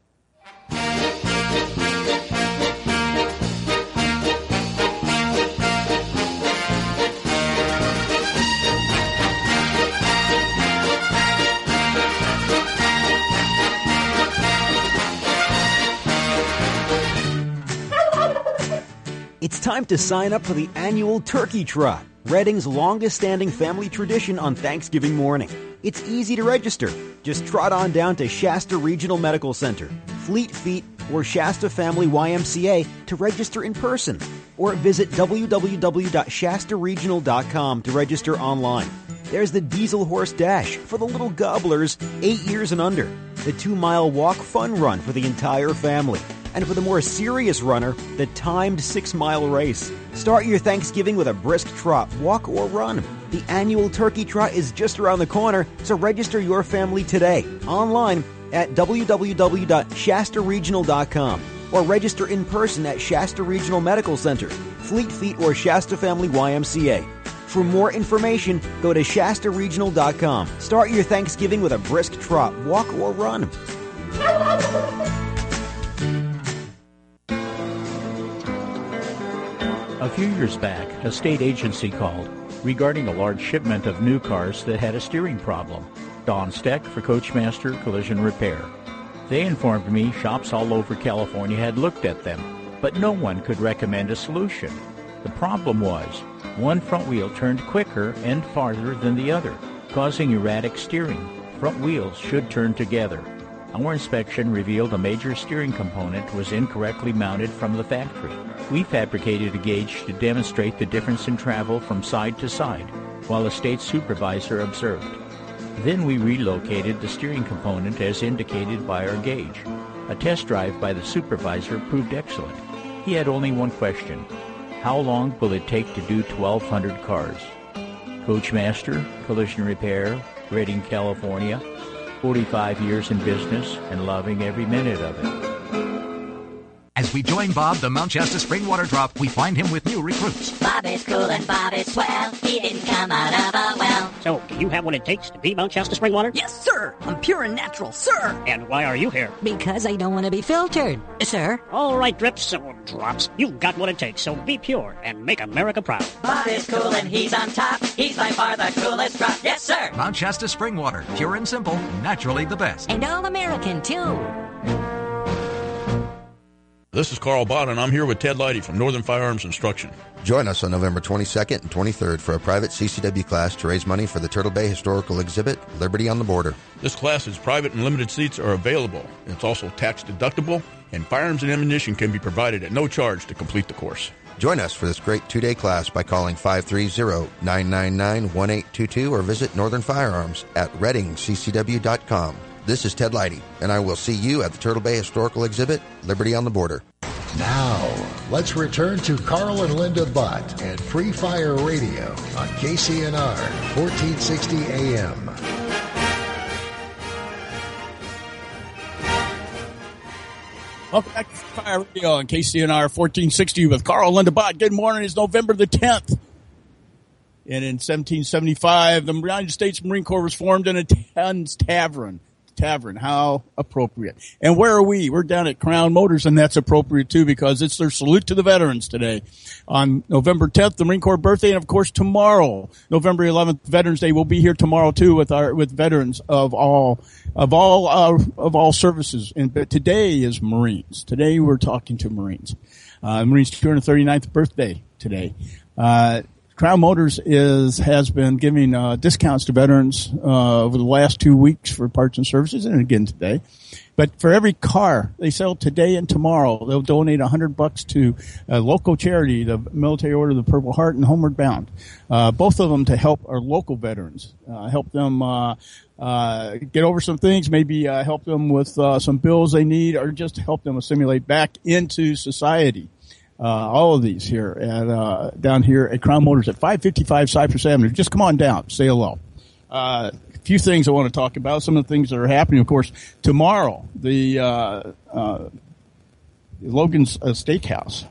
It's time to sign up for the annual Turkey Trot, Reading's longest-standing family tradition on Thanksgiving morning. It's easy to register. Just trot on down to Shasta Regional Medical Center, Fleet Feet, or Shasta Family Y M C A to register in person. Or visit w w w dot shasta regional dot com to register online. There's the Diesel Horse Dash for the little gobblers eight years and under. The two-mile walk fun run for the entire family. And for the more serious runner, the timed six-mile race. Start your Thanksgiving with a brisk trot, walk, or run. The annual Turkey Trot is just around the corner, so register your family today online at w w w dot shasta regional dot com or register in person at Shasta Regional Medical Center, Fleet Feet, or Shasta Family Y M C A. For more information, go to shasta regional dot com. Start your Thanksgiving with a brisk trot, walk, or run. A few years back, a state agency called regarding a large shipment of new cars that had a steering problem. Don Steck for Coachmaster Collision Repair. They informed me shops all over California had looked at them, but no one could recommend a solution. The problem was, one front wheel turned quicker and farther than the other, causing erratic steering. Front wheels should turn together. Our inspection revealed a major steering component was incorrectly mounted from the factory. We fabricated a gauge to demonstrate the difference in travel from side to side, while a state supervisor observed. Then we relocated the steering component as indicated by our gauge. A test drive by the supervisor proved excellent. He had only one question. How long will it take to do twelve hundred cars? Coachmaster Collision Repair, Redding, California. forty-five years in business and loving every minute of it. As we join Bob, the Mount Shasta Spring Water Drop, we find him with new recruits. Bob is cool and Bob is swell. He didn't come out of a well. So, do you have what it takes to be Mount Shasta Spring Water? Yes, sir. I'm pure and natural, sir. And why are you here? Because I don't want to be filtered, sir. All right, Drips, or Drops. You've got what it takes, so be pure and make America proud. Bob is cool and he's on top. He's by far the coolest drop. Yes, sir. Mount Shasta Spring Water. Pure and simple. Naturally the best. And all-American, too. This is Carl Bott, and I'm here with Ted Leidy from Northern Firearms Instruction. Join us on November twenty-second and twenty-third for a private C C W class to raise money for the Turtle Bay Historical Exhibit, Liberty on the Border. This class is private and limited seats are available. It's also tax deductible, and firearms and ammunition can be provided at no charge to complete the course. Join us for this great two-day class by calling five three zero, nine nine nine, one eight two two or visit Northern Firearms at reading c c w dot com. This is Ted Leidy, and I will see you at the Turtle Bay Historical Exhibit, Liberty on the Border. Now, let's return to Carl and Linda Bott and Free Fire Radio on K C N R, fourteen sixty A M. Welcome back to Free Fire Radio on K C N R fourteen sixty with Carl and Linda Bott. Good morning. It's November the tenth. And in seventeen seventy-five, the United States Marine Corps was formed in a Tenn's Tavern. Tavern. How appropriate. And where are we? We're down at Crown Motors, and that's appropriate too because it's their salute to the veterans today. On November tenth, the Marine Corps birthday, and of course tomorrow, November eleventh, Veterans Day. We'll be here tomorrow too with our with veterans of all of all uh, of all services. And but today is Marines. Today we're talking to Marines. Uh, Marines' two hundred thirty-ninth birthday today. Uh, Crown Motors is has been giving uh, discounts to veterans uh, over the last two weeks for parts and services, and again today. But for every car they sell today and tomorrow, they'll donate a hundred bucks to a local charity, the Military Order of the Purple Heart and Homeward Bound. Uh, both of them to help our local veterans, uh, help them uh, uh, get over some things, maybe uh, help them with uh, some bills they need, or just help them assimilate back into society. Uh, all of these here at, uh, down here at Crown Motors at five fifty-five Cypress Avenue. Just come on down. Say hello. Uh, a few things I want to talk about. Some of the things that are happening, of course, tomorrow, the, uh, uh, Logan's uh, Steakhouse,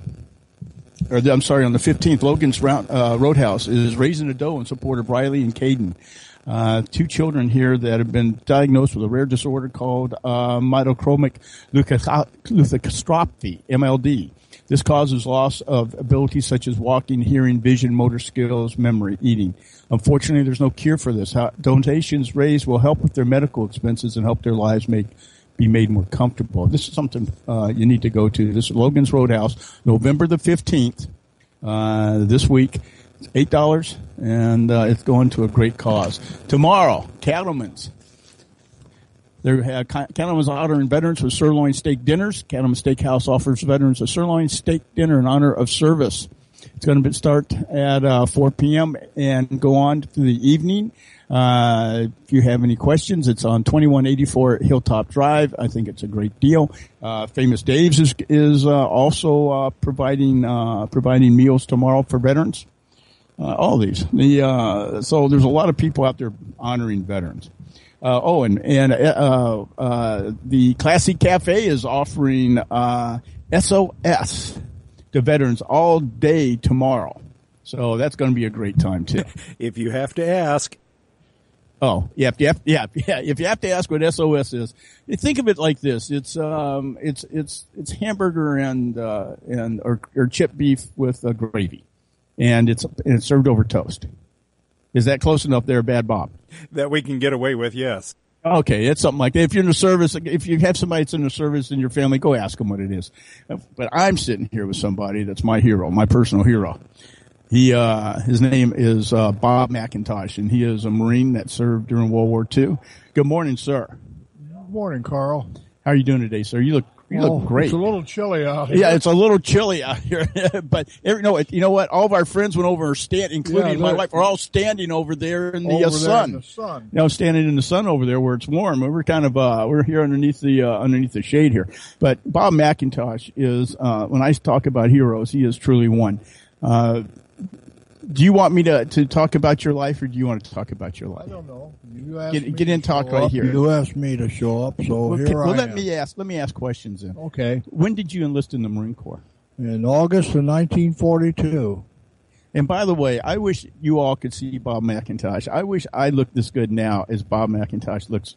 or the, I'm sorry, on the fifteenth, Logan's Round, uh, Roadhouse is raising a dough in support of Riley and Caden. Uh, two children here that have been diagnosed with a rare disorder called, uh, mitochromic leukodystrophy, M L D. This causes loss of abilities such as walking, hearing, vision, motor skills, memory, eating. Unfortunately, there's no cure for this. How, donations raised will help with their medical expenses and help their lives make, be made more comfortable. This is something uh, you need to go to. This is Logan's Roadhouse, November the fifteenth, uh, this week. It's eight dollars, and uh, it's going to a great cause. Tomorrow, Cattleman's. They're uh, Cattleman's honoring veterans with sirloin steak dinners. Cattleman's Steakhouse offers veterans a sirloin steak dinner in honor of service. It's going to start at uh, four p.m. and go on through the evening. Uh, if you have any questions, it's on twenty-one eighty-four Hilltop Drive. I think it's a great deal. Uh, Famous Dave's is, is uh, also uh, providing uh, providing meals tomorrow for veterans. Uh, all these. The uh, so there's a lot of people out there honoring veterans. Uh, oh, and, and, uh, uh, the Classic Cafe is offering, uh, S O S to veterans all day tomorrow. So that's going to be a great time too. If you have to ask. Oh, yeah, if you have, yeah, yeah, if you have to ask what S O S is, you think of it like this. It's, um, it's, it's, it's hamburger and, uh, and, or, or chip beef with uh, gravy. And it's, and it's served over toast. Is that close enough there, Bad Bob? That we can get away with, yes. Okay, it's something like that. If you're in the service, if you have somebody that's in the service in your family, go ask them what it is. But I'm sitting here with somebody that's my hero, my personal hero. He, uh, his name is, uh, Bob McIntosh, and he is a Marine that served during World War Two. Good morning, sir. Good morning, Carl. How are you doing today, sir? You look, you well, look great. It's a little chilly out here. Yeah, it's a little chilly out here. But every, no, you know what? All of our friends went over and stand, including yeah, my wife, are all standing over there in the over uh, there sun. In the sun. You know, standing in the sun over there where it's warm. We're kind of, uh, we're here underneath the, uh, underneath the shade here. But Bob McIntosh is, uh, when I talk about heroes, he is truly one. Uh, do you want me to, to talk about your life, or do you want to talk about your life? I don't know. You asked get me get in, to talk show right up. here. You asked me to show up, so well, here can, well, I let am. me ask. Let me ask questions then. Okay. When did you enlist in the Marine Corps? In August of nineteen forty-two. And by the way, I wish you all could see Bob McIntosh. I wish I looked this good now as Bob McIntosh looks,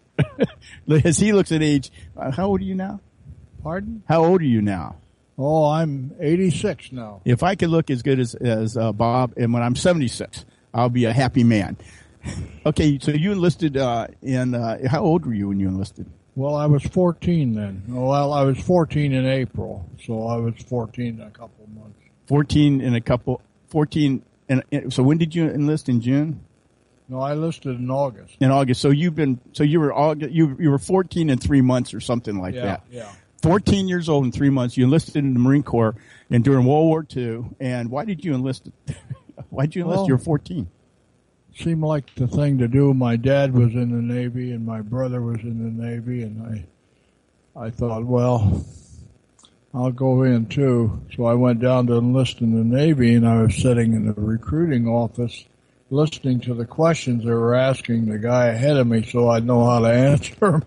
as he looks at age. Uh, how old are you now? Pardon? How old are you now? Oh, I'm eighty-six now. If I could look as good as as uh, Bob, and when I'm seventy-six, I'll be a happy man. Okay, so you enlisted uh, in. Uh, how old were you when you enlisted? Well, I was fourteen then. Well, I was fourteen in April, so I was fourteen in a couple of months. Fourteen in a couple. Fourteen. And so when did you enlist? In June? No, I enlisted in August. In August. So you've been. So you were August. You you were fourteen in three months or something like yeah, that. Yeah. fourteen years old in three months. You enlisted in the Marine Corps and during World War Two. And why did you enlist? Why did you enlist? Well, you were fourteen. Seemed like the thing to do. My dad was in the Navy and my brother was in the Navy, and I, I thought, well, I'll go in too. So I went down to enlist in the Navy, and I was sitting in the recruiting office listening to the questions they were asking the guy ahead of me so I'd know how to answer them.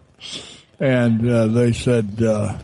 And uh, they said, uh,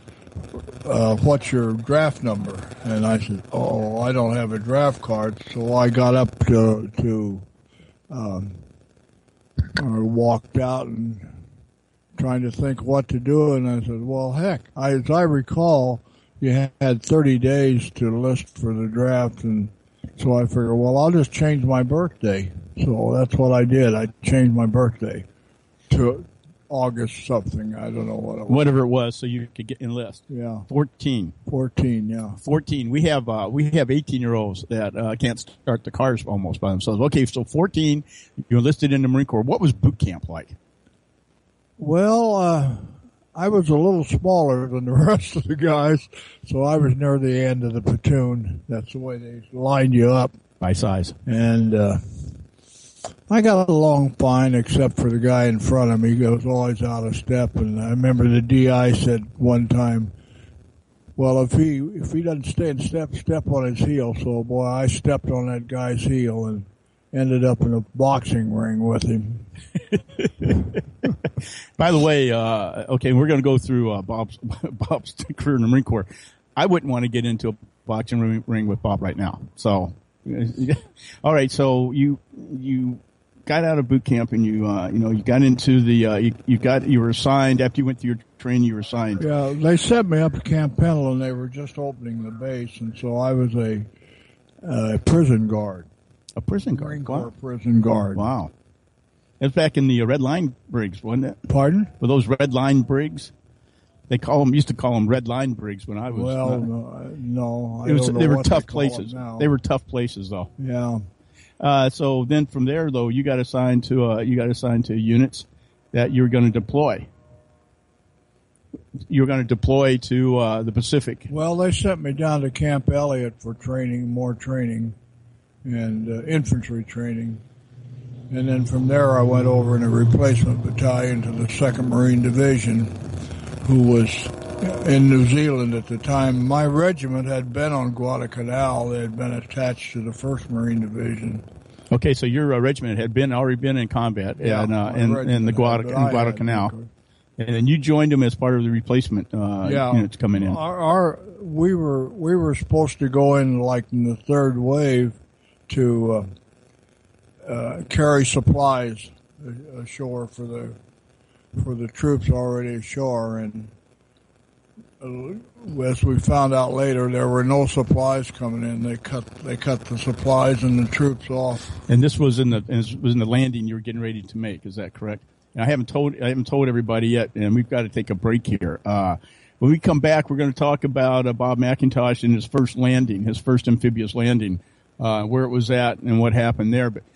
uh, what's your draft number? And I said, oh, I don't have a draft card. So I got up to, to um, I walked out and trying to think what to do, and I said, well, heck, I, as I recall, you had thirty days to list for the draft, and so I figured, well, I'll just change my birthday. So that's what I did. I changed my birthday to August something. I don't know what it was. Whatever it was, so you could get enlist. Yeah. Fourteen. Fourteen, yeah. Fourteen. We have uh, we have eighteen year olds that uh, can't start the cars almost by themselves. Okay, so fourteen. You enlisted in the Marine Corps. What was boot camp like? Well, uh, I was a little smaller than the rest of the guys, so I was near the end of the platoon. That's the way they lined you up by size, and. uh I got along fine, except for the guy in front of me. He was always out of step, and I remember the D I said one time, well, if he if he doesn't stay in step, step on his heel. So, boy, I stepped on that guy's heel and ended up in a boxing ring with him. By the way, uh, okay, we're going to go through uh, Bob's Bob's career in the Marine Corps. I wouldn't want to get into a boxing ring with Bob right now, so... All right, so you you got out of boot camp and you uh, you know you got into the uh, you, you got you were assigned after you went through your training. You were assigned. Yeah, they set me up at Camp Pendleton. They were just opening the base, and so I was a uh, prison guard. A prison guard. Marine Corps Wow. prison guard. Wow. It was back in the uh, Red Line Brigs, wasn't it? Pardon? Were those Red Line Brigs? They call them used to call them Red Line Brigs when I was. Well, uh, no, no I it was, don't know they were what tough they call it places. now. They were tough places, though. Yeah. Uh, so then from there, though, you got assigned to uh, you got assigned to units that you were going to deploy. You were going to deploy to uh, the Pacific. Well, they sent me down to Camp Elliott for training, more training, and uh, infantry training. And then from there, I went over in a replacement battalion to the second Marine Division, who was in New Zealand at the time. My regiment had been on Guadalcanal. They had been attached to the first Marine Division. Okay, so your uh, regiment had been already been in combat Yeah, in, uh, my in, regiment in the Guada, had, in but I had Guadalcanal. because- And then you joined them as part of the replacement uh, yeah, units coming in. Our, our we were we were supposed to go in like in the third wave to uh, uh, carry supplies ashore for the for the troops already ashore, and uh, as we found out later, there were no supplies coming in. They cut they cut the supplies and the troops off. And this was in the this was in the landing you were getting ready to make. Is that correct? And I haven't told I haven't told everybody yet, and we've got to take a break here. Uh, when we come back, we're going to talk about uh, Bob McIntosh and his first landing, his first amphibious landing, uh, where it was at and what happened there. But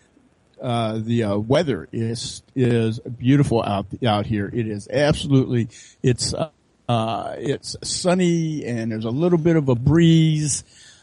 uh, the uh, weather is is beautiful out out here. It is absolutely it's uh, uh, it's sunny and there's a little bit of a breeze,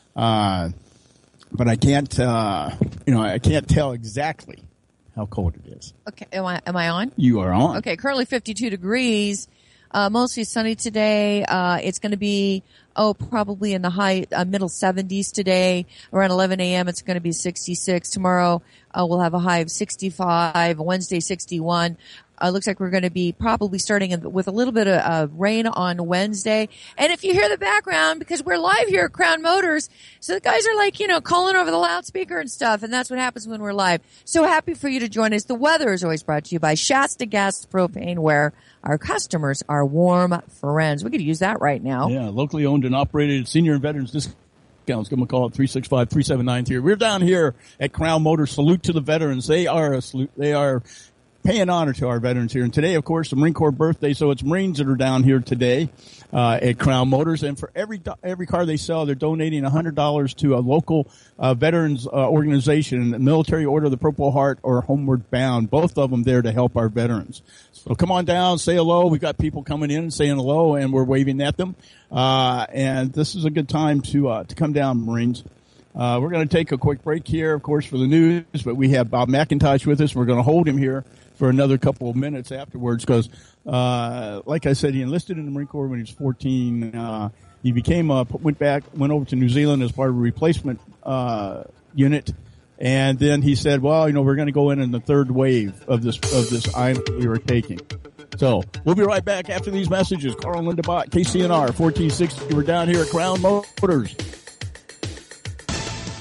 uh, but I can't uh, you know I can't tell exactly how cold it is. Okay, am I am I on? You are on. Okay, currently fifty-two degrees, uh, mostly sunny today. Uh, it's going to be oh probably in the high uh, middle seventies today. Around eleven a.m. it's going to be sixty-six. Tomorrow uh, we'll have a high of sixty-five. Wednesday sixty-one. Uh, looks like we're going to be probably starting in, with a little bit of uh, rain on Wednesday. And if you hear the background, because we're live here at Crown Motors, so the guys are like, you know, calling over the loudspeaker and stuff, and that's what happens when we're live. So happy for you to join us. The weather is always brought to you by Shasta Gas Propane, where our customers are warm friends. We could use that right now. Yeah, locally owned and operated senior and veterans discounts. Give them a call at three six five, three seven nine three. We're down here at Crown Motors. Salute to the veterans. They are a salute. They are paying honor to our veterans here. And today, of course, the Marine Corps birthday, so it's Marines that are down here today uh, at Crown Motors. And for every every car they sell, they're donating one hundred dollars to a local uh, veterans uh, organization, the Military Order of the Purple Heart or Homeward Bound, both of them there to help our veterans. So come on down, say hello. We've got people coming in and saying hello, and we're waving at them. Uh, and this is a good time to uh, to come down, Marines. Uh, we're going to take a quick break here, of course, for the news, but we have Bob McIntosh with us. We're going to hold him here for another couple of minutes afterwards because, uh, like I said, he enlisted in the Marine Corps when he was fourteen. Uh, he became, uh, went back, went over to New Zealand as part of a replacement, uh, unit. And then he said, well, you know, we're going to go in in the third wave of this, of this island we were taking. So we'll be right back after these messages. Carl and Linda Bott, K C N R fourteen sixty. We're down here at Crown Motors.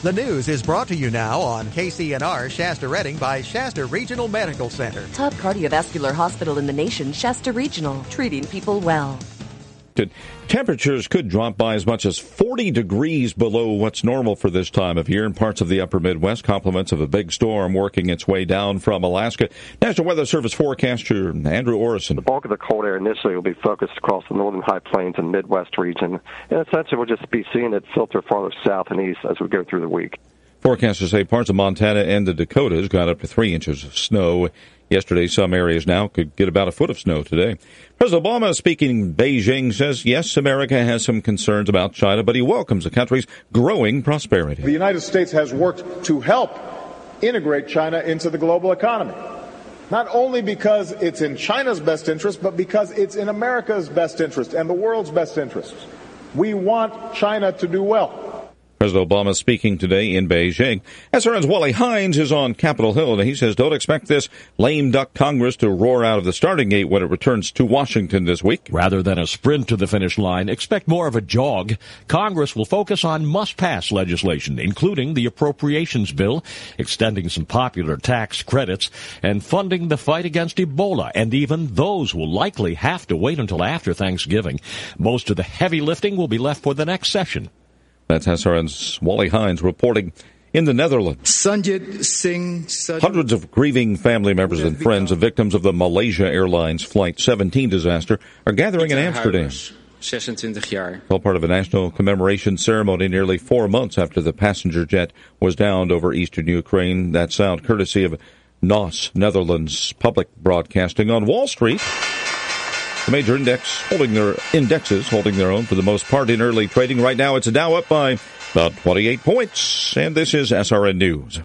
The news is brought to you now on K C N R Shasta Redding by Shasta Regional Medical Center. Top cardiovascular hospital in the nation, Shasta Regional, treating people well. Temperatures could drop by as much as forty degrees below what's normal for this time of year in parts of the upper Midwest. Compliments of a big storm working its way down from Alaska. National Weather Service forecaster Andrew Orison. The bulk of the cold air initially will be focused across the northern high plains and Midwest region. And essentially we'll just be seeing it filter farther south and east as we go through the week. Forecasters say parts of Montana and the Dakotas got up to three inches of snow yesterday. Some areas now could get about a foot of snow today. President Obama, speaking in Beijing, says, yes, America has some concerns about China, but he welcomes the country's growing prosperity. The United States has worked to help integrate China into the global economy, not only because it's in China's best interest, but because it's in America's best interest and the world's best interest. We want China to do well. President Obama speaking today in Beijing. S R N's Wally Hines is on Capitol Hill, and he says, don't expect this lame duck Congress to roar out of the starting gate when it returns to Washington this week. Rather than a sprint to the finish line, expect more of a jog. Congress will focus on must-pass legislation, including the appropriations bill, extending some popular tax credits, and funding the fight against Ebola, and even those will likely have to wait until after Thanksgiving. Most of the heavy lifting will be left for the next session. That's S R N's Wally Hines reporting in the Netherlands. Sanjit Singh. Sanjit. Hundreds of grieving family members and friends of victims of the Malaysia Airlines Flight seventeen disaster are gathering in Amsterdam. twenty-six jaar. All part of a national commemoration ceremony nearly four months after the passenger jet was downed over eastern Ukraine. That sound courtesy of N O S, Netherlands Public Broadcasting. On Wall Street, the major index holding their indexes holding their own for the most part in early trading. Right now, it's a Dow up by about twenty-eight points. And this is S R N News.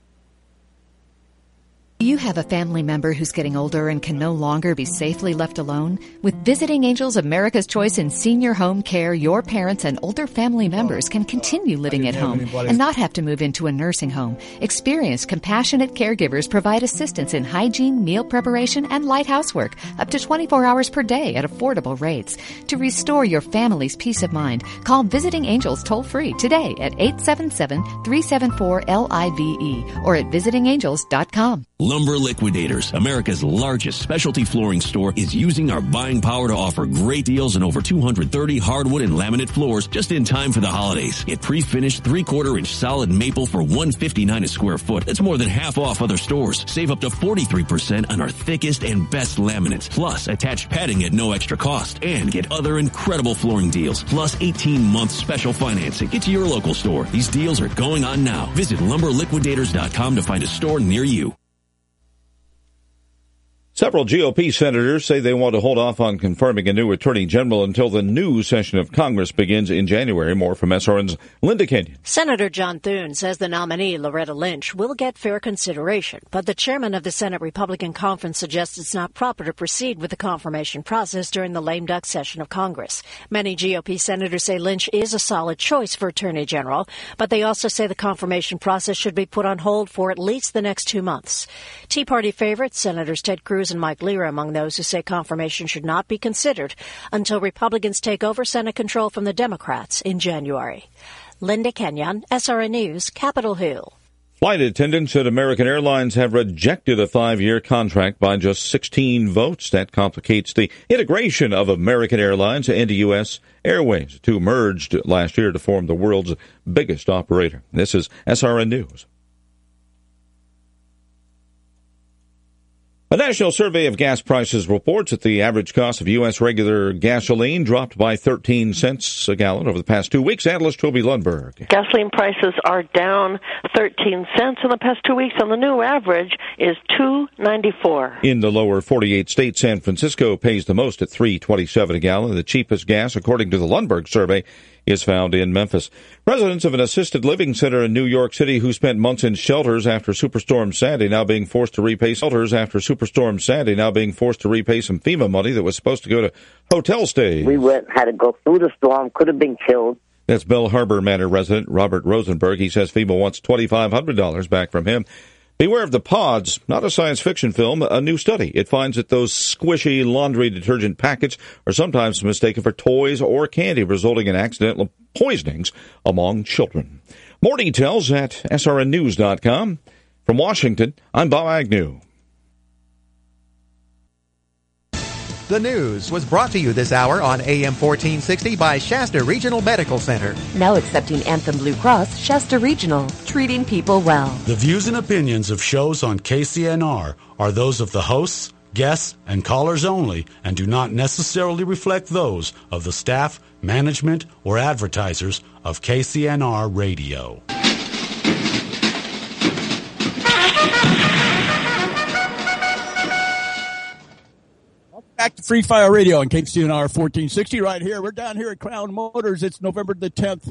You have a family member who's getting older and can no longer be safely left alone? With Visiting Angels America's Choice in Senior Home Care, your parents and older family members can continue living at home and not have to move into a nursing home. Experienced, compassionate caregivers provide assistance in hygiene, meal preparation, and light housework up to twenty-four hours per day at affordable rates. To restore your family's peace of mind, call Visiting Angels toll-free today at eight seven seven, three seven four, L I V E or at visiting angels dot com. Lumber Liquidators, America's largest specialty flooring store, is using our buying power to offer great deals on over two hundred thirty hardwood and laminate floors just in time for the holidays. Get pre-finished three-quarter inch solid maple for one hundred fifty-nine dollars a square foot. That's more than half off other stores. Save up to forty-three percent on our thickest and best laminates, plus attached padding at no extra cost. And get other incredible flooring deals, plus eighteen month special financing. Get to your local store. These deals are going on now. Visit lumber liquidators dot com to find a store near you. Several G O P senators say they want to hold off on confirming a new attorney general until the new session of Congress begins in January. More from S R N's Linda Kenyon. Senator John Thune says the nominee, Loretta Lynch, will get fair consideration, but the chairman of the Senate Republican Conference suggests it's not proper to proceed with the confirmation process during the lame duck session of Congress. Many G O P senators say Lynch is a solid choice for attorney general, but they also say the confirmation process should be put on hold for at least the next two months. Tea Party favorites, Senators Ted Cruz and Mike Lee, are among those who say confirmation should not be considered until Republicans take over Senate control from the Democrats in January. Linda Kenyon, S R N News, Capitol Hill. Flight attendants at American Airlines have rejected a five-year contract by just sixteen votes. That complicates the integration of American Airlines into U S Airways. The two merged last year to form the world's biggest operator. This is S R N News. A national survey of gas prices reports that the average cost of U S regular gasoline dropped by thirteen cents a gallon over the past two weeks. Analyst Toby Lundberg. Gasoline prices are down thirteen cents in the past two weeks, and the new average is two ninety-four. In the lower forty-eight states, San Francisco pays the most at three twenty-seven a gallon. The cheapest gas, according to the Lundberg survey, is found in Memphis. Residents of an assisted living center in New York City who spent months in shelters after Superstorm Sandy now being forced to repay shelters after Superstorm Sandy now being forced to repay some FEMA money that was supposed to go to hotel stays. We went had to go through the storm, could have been killed. That's Bell Harbor Manor resident Robert Rosenberg. He says FEMA wants twenty-five hundred dollars back from him. Beware of the pods, not a science fiction film, a new study. It finds that those squishy laundry detergent packets are sometimes mistaken for toys or candy, resulting in accidental poisonings among children. More details at S R N news dot com. From Washington, I'm Bob Agnew. The news was brought to you this hour on A M fourteen sixty by Shasta Regional Medical Center. Now accepting Anthem Blue Cross, Shasta Regional, treating people well. The views and opinions of shows on K C N R are those of the hosts, guests, and callers only and do not necessarily reflect those of the staff, management, or advertisers of K C N R Radio. Back to Free Fire Radio on K C N R fourteen sixty right here. We're down here at Crown Motors. It's November the tenth,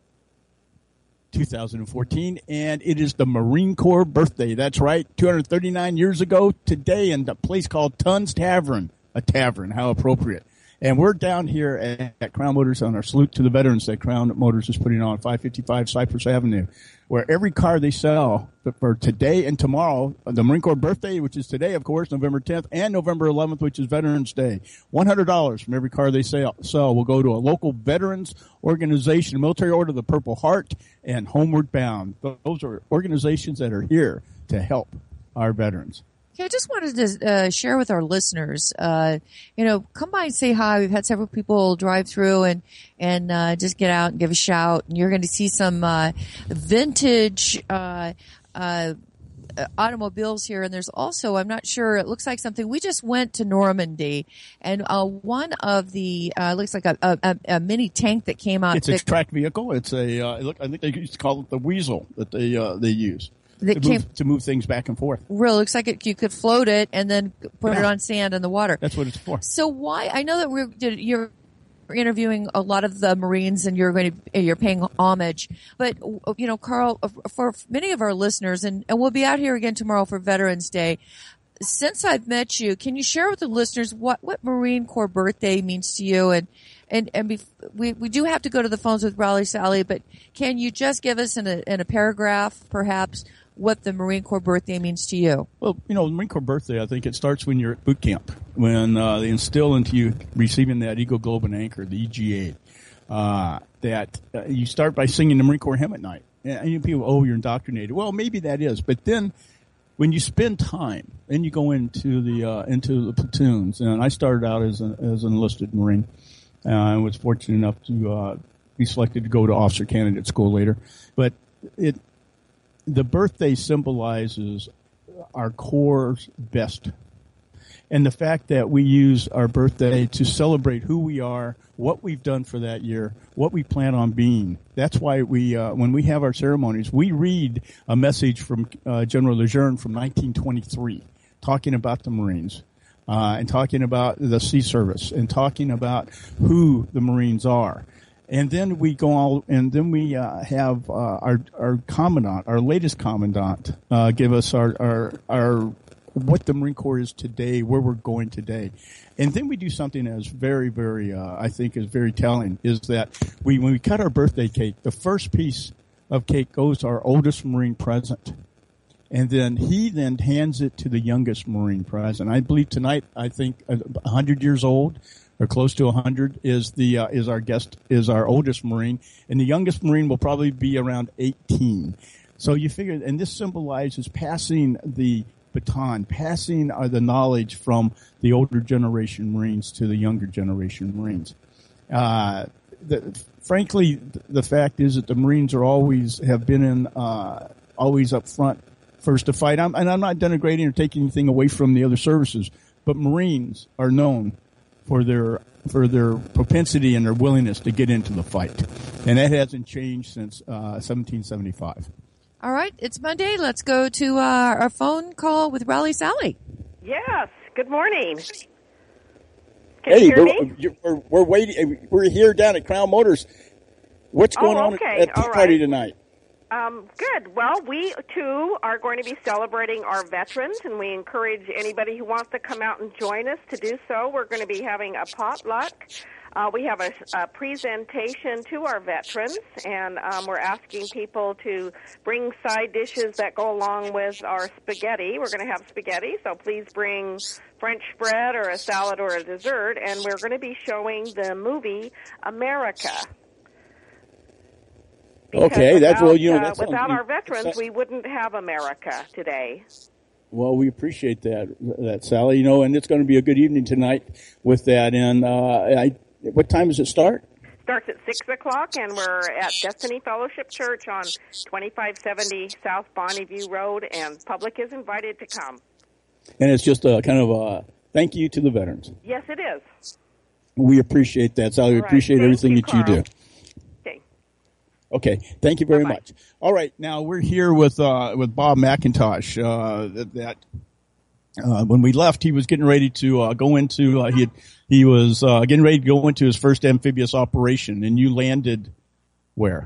twenty fourteen, and it is the Marine Corps birthday. That's right, two hundred thirty-nine years ago today in a place called Tunn's Tavern. A tavern, how appropriate. And we're down here at, at Crown Motors on our salute to the veterans that Crown Motors is putting on five fifty-five Cypress Avenue, where every car they sell for today and tomorrow, the Marine Corps birthday, which is today, of course, November tenth, and November eleventh, which is Veterans Day, one hundred dollars from every car they sell, sell will go to a local veterans organization, Military Order of the Purple Heart, and Homeward Bound. Those are organizations that are here to help our veterans. Okay, I just wanted to uh, share with our listeners, uh, you know, come by and say hi. We've had several people drive through and, and, uh, just get out and give a shout. And you're going to see some, uh, vintage, uh, uh, automobiles here. And there's also, I'm not sure, it looks like something. We just went to Normandy and, uh, one of the, uh, looks like a, a, a mini tank that came out. It's a track vehicle. It's a, uh, look, I think they used to call it the Weasel that they, uh, they use. To move, came, to move things back and forth. Really looks like it, you could float it and then put yeah. it on sand in the water. That's what it's for. So why? I know that we're you're interviewing a lot of the Marines and you're going to you're paying homage, but you know, Carl, for many of our listeners, and, and we'll be out here again tomorrow for Veterans Day. Since I've met you, can you share with the listeners what, what Marine Corps birthday means to you? And and and bef- we we do have to go to the phones with Raleigh Sally, but can you just give us in a in a paragraph, perhaps, what the Marine Corps birthday means to you? Well, you know, the Marine Corps birthday, I think it starts when you're at boot camp, when uh, they instill into you receiving that Eagle, Globe, and Anchor, the E G A, uh, that uh, you start by singing the Marine Corps hymn at night. And you know, people, oh, you're indoctrinated. Well, maybe that is, but then when you spend time, then you go into the uh, into the platoons. And I started out as, a, as an enlisted Marine. Uh, I was fortunate enough to uh, be selected to go to officer candidate school later. But it the birthday symbolizes our Corps' best. And the fact that we use our birthday to celebrate who we are, what we've done for that year, what we plan on being. That's why we, uh, when we have our ceremonies, we read a message from uh, General Lejeune from nineteen twenty-three, talking about the Marines, uh, and talking about the Sea Service, and talking about who the Marines are. And then we go all, and then we uh, have uh, our our commandant, our latest commandant, uh, give us our our our what the Marine Corps is today, where we're going today. And then we do something that's very, very, uh, I think is very telling, is that we, when we cut our birthday cake, the first piece of cake goes to our oldest Marine present. And then he then hands it to the youngest Marine present. I believe tonight, I think a hundred years old or close to a hundred is the, uh, is our guest, is our oldest Marine. And the youngest Marine will probably be around eighteen. So you figure, and this symbolizes passing the baton, passing uh, the knowledge from the older generation Marines to the younger generation Marines. Uh, the, frankly, the fact is that the Marines are always, have been in, uh, always up front first to fight. I'm, and I'm not denigrating or taking anything away from the other services, but Marines are known for their, for their propensity and their willingness to get into the fight. And that hasn't changed since, uh, seventeen seventy-five. All right, it's Monday. Let's go to uh, our phone call with Raleigh Sally. Yes. Good morning. Can hey, you hear we're, me? We're, we're waiting. We're here down at Crown Motors. What's going oh, on okay. at Tea All Party right. tonight? Um, good. Well, we, too, are going to be celebrating our veterans, and we encourage anybody who wants to come out and join us to do so. We're going to be having a potluck. Uh, we have a, a presentation to our veterans, and um, we're asking people to bring side dishes that go along with our spaghetti. We're going to have spaghetti, so please bring French bread or a salad or a dessert, and we're going to be showing the movie America. Because okay, that's without, well, you know, uh, that's without our veterans, we wouldn't have America today. Well, we appreciate that, that Sally. You know, and it's going to be a good evening tonight with that. And uh, I, what time does it start? Starts at six o'clock, and we're at Destiny Fellowship Church on twenty-five seventy South Bonneview Road, and public is invited to come. And it's just a kind of a thank you to the veterans. Yes, it is. We appreciate that, Sally. We right. appreciate Thank everything you, that you Carl. do. Okay, thank you very Bye-bye. much. All right, now we're here with uh, with Bob McIntosh. Uh, that, that uh, when we left, he was getting ready to uh, go into uh, he had, he was uh, getting ready to go into his first amphibious operation, and you landed where?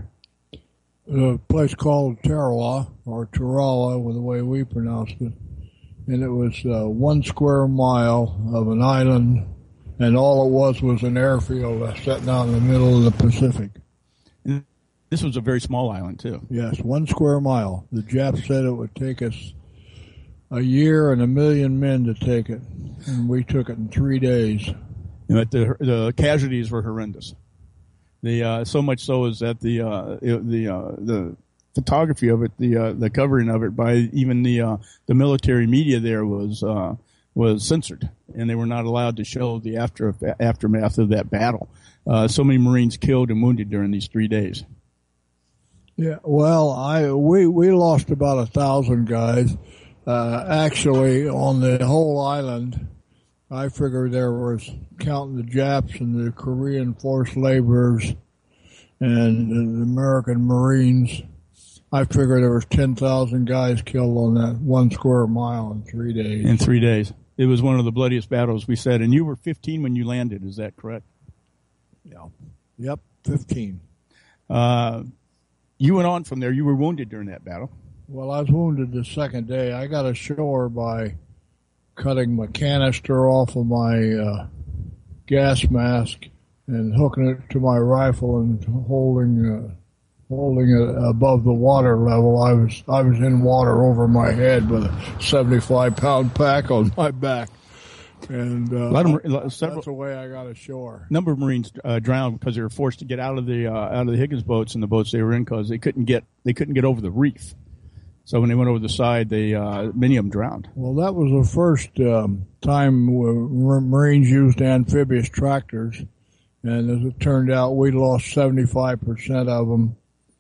A place called Tarawa, or Tarawa, with the way we pronounced it, and it was uh, one square mile of an island, and all it was was an airfield uh, sitting out in the middle of the Pacific. This was a very small island, too. Yes, one square mile. The Japs said it would take us a year and a million men to take it, and we took it in three days. But the the casualties were horrendous. The uh, so much so is that the uh, the uh, the photography of it, the uh, the covering of it by even the uh, the military media there was uh, was censored, and they were not allowed to show the after aftermath of that battle. Uh, so many Marines killed and wounded during these three days. Yeah, well, I we we lost about a thousand guys. Uh, actually, on the whole island, I figured there was, counting the Japs and the Korean forced laborers and the American Marines, I figured there was ten thousand guys killed on that one square mile in three days. In three days, it was one of the bloodiest battles we said. And you were fifteen when you landed. Is that correct? Yeah. Yep, fifteen. Uh. You went on from there. You were wounded during that battle. Well, I was wounded the second day. I got ashore by cutting my canister off of my uh, gas mask and hooking it to my rifle and holding uh, holding it above the water level. I was I was in water over my head with a seventy-five pound pack on my back. And uh, a lot of, several, that's the way I got ashore. A number of Marines uh, drowned because they were forced to get out of the uh, out of the Higgins boats and the boats they were in because they couldn't get they couldn't get over the reef. So when they went over the side, they uh, many of them drowned. Well, that was the first um, time Marines used amphibious tractors, and as it turned out, we lost seventy-five percent of them,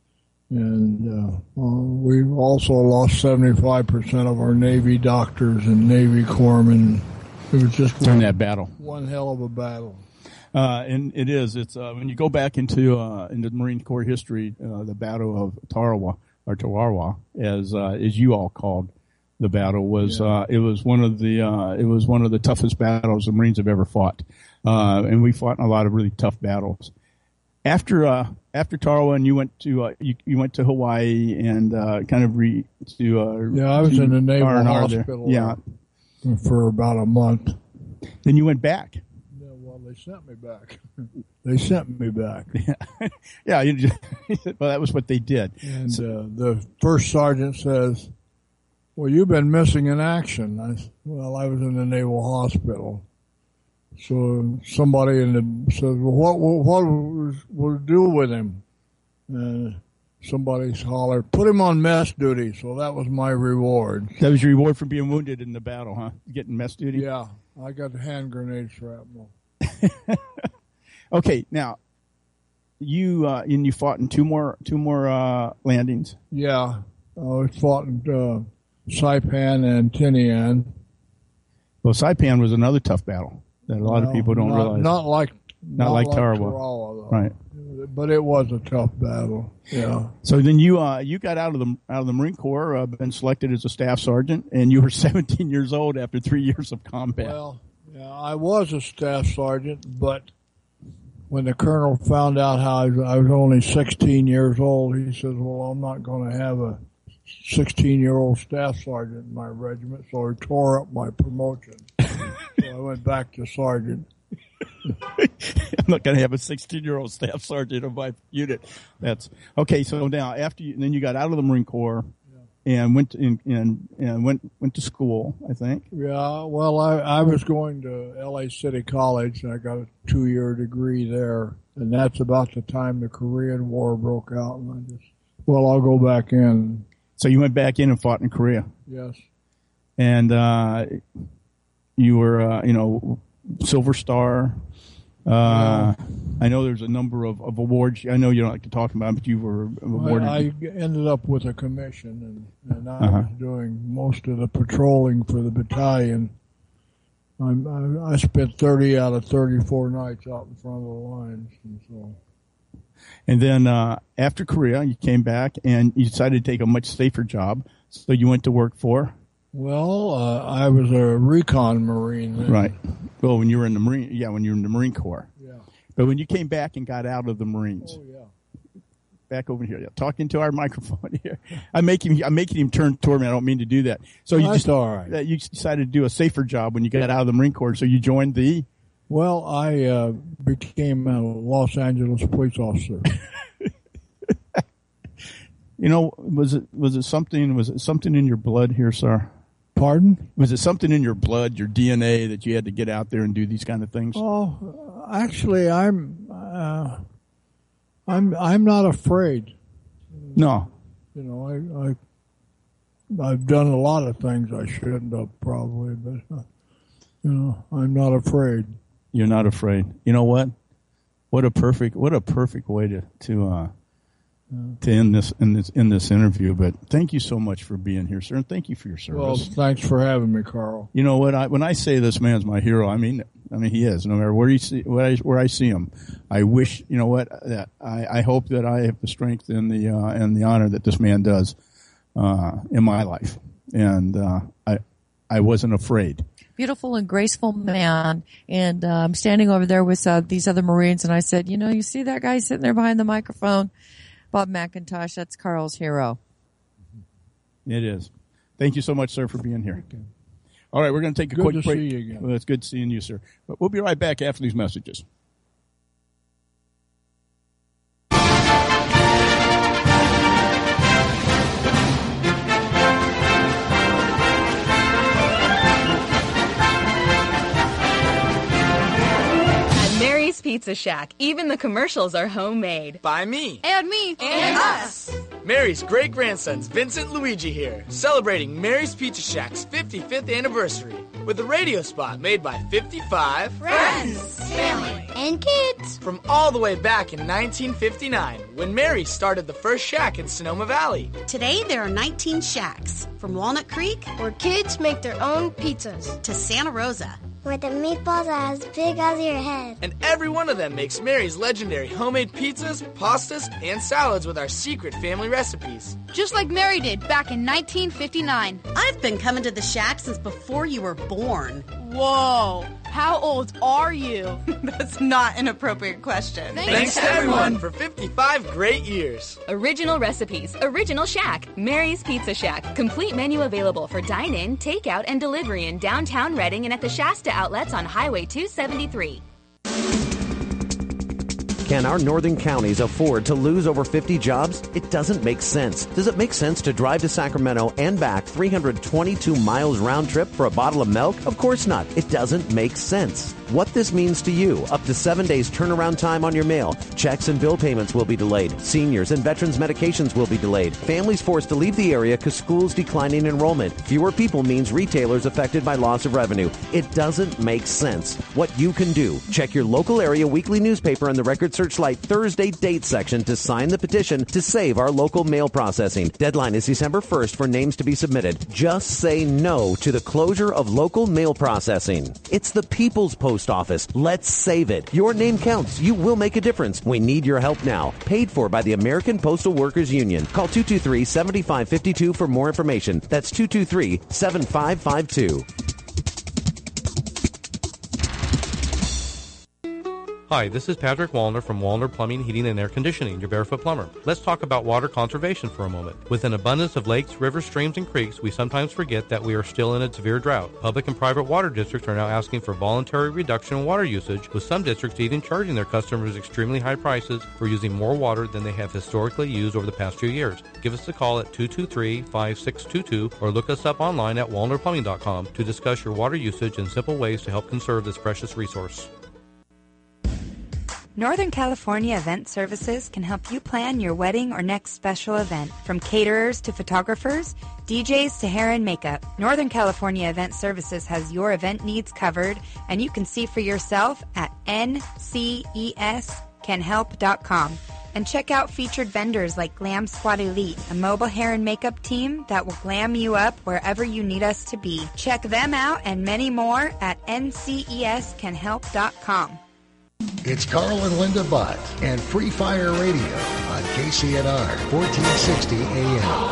and uh, well, we also lost seventy-five percent of our Navy doctors and Navy corpsmen. It was just during one, that battle. One hell of a battle. Uh, and it is. It's uh, when you go back into uh, into Marine Corps history, uh, the Battle of Tarawa or Tarawa, as uh, as you all called the battle, was yeah. uh, it was one of the uh, it was one of the toughest battles the Marines have ever fought, uh, and we fought in a lot of really tough battles. After uh, after Tarawa, and you went to uh, you, you went to Hawaii and uh, kind of re to uh, yeah, I was to in the Naval R and R Hospital. There. Yeah. For about a month. Then you went back. Yeah, well, they sent me back. They sent me back. Yeah, yeah you just, well, that was what they did. And so, uh, the first sergeant says, well, you've been missing in action. I said, well, I was in the Naval Hospital. So somebody in the says, well, what, what, what will we do with him? Uh, Somebody hollered, put him on mess duty. So that was my reward. That was your reward for being wounded in the battle, huh? Getting mess duty? Yeah. I got hand grenade shrapnel. Okay. Now, you, uh, and you fought in two more, two more, uh, landings. Yeah. Uh, I fought in, uh, Saipan and Tinian. Well, Saipan was another tough battle that a lot no, of people don't not, realize. Not like, not, not like like Tarawa. Tarawa, right. But it was a tough battle. Yeah. So then you uh you got out of the out of the Marine Corps, uh, been selected as a staff sergeant, and you were seventeen years old after three years of combat. Well, yeah, I was a staff sergeant, but when the colonel found out how I was, I was only sixteen years old, he says, well, I'm not going to have a sixteen-year-old staff sergeant in my regiment, so he tore up my promotion. So I went back to sergeant. I'm not going to have a sixteen-year-old staff sergeant in my unit. That's okay. So now, after you, then you got out of the Marine Corps yeah. and went to, in, and and went went to school, I think. Yeah. Well, I I was going to L A City College, and I got a two-year degree there. And that's about the time the Korean War broke out, and I just well, I'll go back in. So you went back in and fought in Korea. Yes. And uh, you were, uh, you know, Silver Star. Uh, yeah. I know there's a number of, of awards. I know you don't like to talk about them, but you were awarded. I, I ended up with a commission, and, and I uh-huh. was doing most of the patrolling for the battalion. I'm, I, I spent thirty out of thirty-four nights out in front of the lines, and so. And then uh, after Korea, you came back and you decided to take a much safer job. So you went to work for? Well, uh, I was a recon Marine then. Right. Well, when you were in the Marine, yeah, when you were in the Marine Corps. Yeah. But when you came back and got out of the Marines. Oh, yeah. Back over here, yeah, talking to our microphone here. I'm making I'm making him turn toward me. I don't mean to do that. So you That's just all right. Uh, you decided to do a safer job when you got out of the Marine Corps. So you joined the. Well, I uh, became a Los Angeles police officer. You know, was it was it something was it something in your blood here, sir? Pardon? Was it something in your blood, your D N A, that you had to get out there and do these kind of things? Oh, actually, I'm uh, I'm I'm not afraid. No. You know, I I I've done a lot of things I shouldn't have probably, but uh, you know, I'm not afraid. You're not afraid. You know what? What a perfect what a perfect way to to uh, to end this in this in this interview. But thank you so much for being here, sir, and thank you for your service. Well, thanks for having me, Carl. You know what? I, when I say this man's my hero, I mean, I mean he is. No matter where you see where I, where I see him, I wish you know what that I, I hope that I have the strength and the uh, and the honor that this man does uh, in my life, and uh, I I wasn't afraid. Beautiful and graceful man, and uh, I'm standing over there with uh, these other Marines, and I said, you know, you see that guy sitting there behind the microphone? Bob McIntosh, that's Carl's hero. It is. Thank you so much, sir, for being here. Okay. All right, we're going to take a good quick to break. See you again. Well, it's good seeing you, sir. But we'll be right back after these messages. Mary's Pizza Shack. Even the commercials are homemade. By me. And me. And, and us. Mary's great-grandsons, Vincent Luigi here, celebrating Mary's Pizza Shack's fifty-fifth anniversary with a radio spot made by fifty-five friends, family, and kids from all the way back in nineteen fifty-nine when Mary started the first shack in Sonoma Valley. Today there are nineteen shacks, from Walnut Creek, where kids make their own pizzas, to Santa Rosa, where the meatballs are as big as your head. And every one of them makes Mary's legendary homemade pizzas, pastas, and salads with our secret family recipes. Just like Mary did back in nineteen fifty-nine. I've been coming to the shack since before you were born. Whoa, how old are you? That's not an appropriate question. Thanks, Thanks to everyone for fifty-five great years. Original recipes, original shack, Mary's Pizza Shack. Complete menu available for dine-in, takeout, and delivery in downtown Reading and at the Shasta outlets on Highway two seventy-three. Can our northern counties afford to lose over fifty jobs? It doesn't make sense. Does it make sense to drive to Sacramento and back three hundred twenty-two miles round trip for a bottle of milk? Of course not. It doesn't make sense. What this means to you: up to seven days turnaround time on your mail. Checks and bill payments will be delayed. Seniors and veterans medications will be delayed. Families forced to leave the area because schools declining enrollment. Fewer people means retailers affected by loss of revenue. It doesn't make sense. What you can do: check your local area weekly newspaper and the Record Searchlight Thursday date section to sign the petition to save our local mail processing. Deadline is December first for names to be submitted. Just say no to the closure of local mail processing. It's the People's Post Office. Let's save it. Your name counts. You will make a difference. We need your help now. Paid for by the American Postal Workers Union. Call two two three, seven five five two for more information. That's two two three, seven five five two. Hi, this is Patrick Wallner from Wallner Plumbing, Heating, and Air Conditioning, your Barefoot Plumber. Let's talk about water conservation for a moment. With an abundance of lakes, rivers, streams, and creeks, we sometimes forget that we are still in a severe drought. Public and private water districts are now asking for voluntary reduction in water usage, with some districts even charging their customers extremely high prices for using more water than they have historically used over the past few years. Give us a call at two two three, five six two two or look us up online at wallner plumbing dot com to discuss your water usage and simple ways to help conserve this precious resource. Northern California Event Services can help you plan your wedding or next special event. From caterers to photographers, D Js to hair and makeup, Northern California Event Services has your event needs covered, and you can see for yourself at N C E S can help dot com. And check out featured vendors like Glam Squad Elite, a mobile hair and makeup team that will glam you up wherever you need us to be. Check them out and many more at N C E S can help dot com. It's Carl and Linda Bott and Free Fire Radio on K C N R fourteen sixty A M.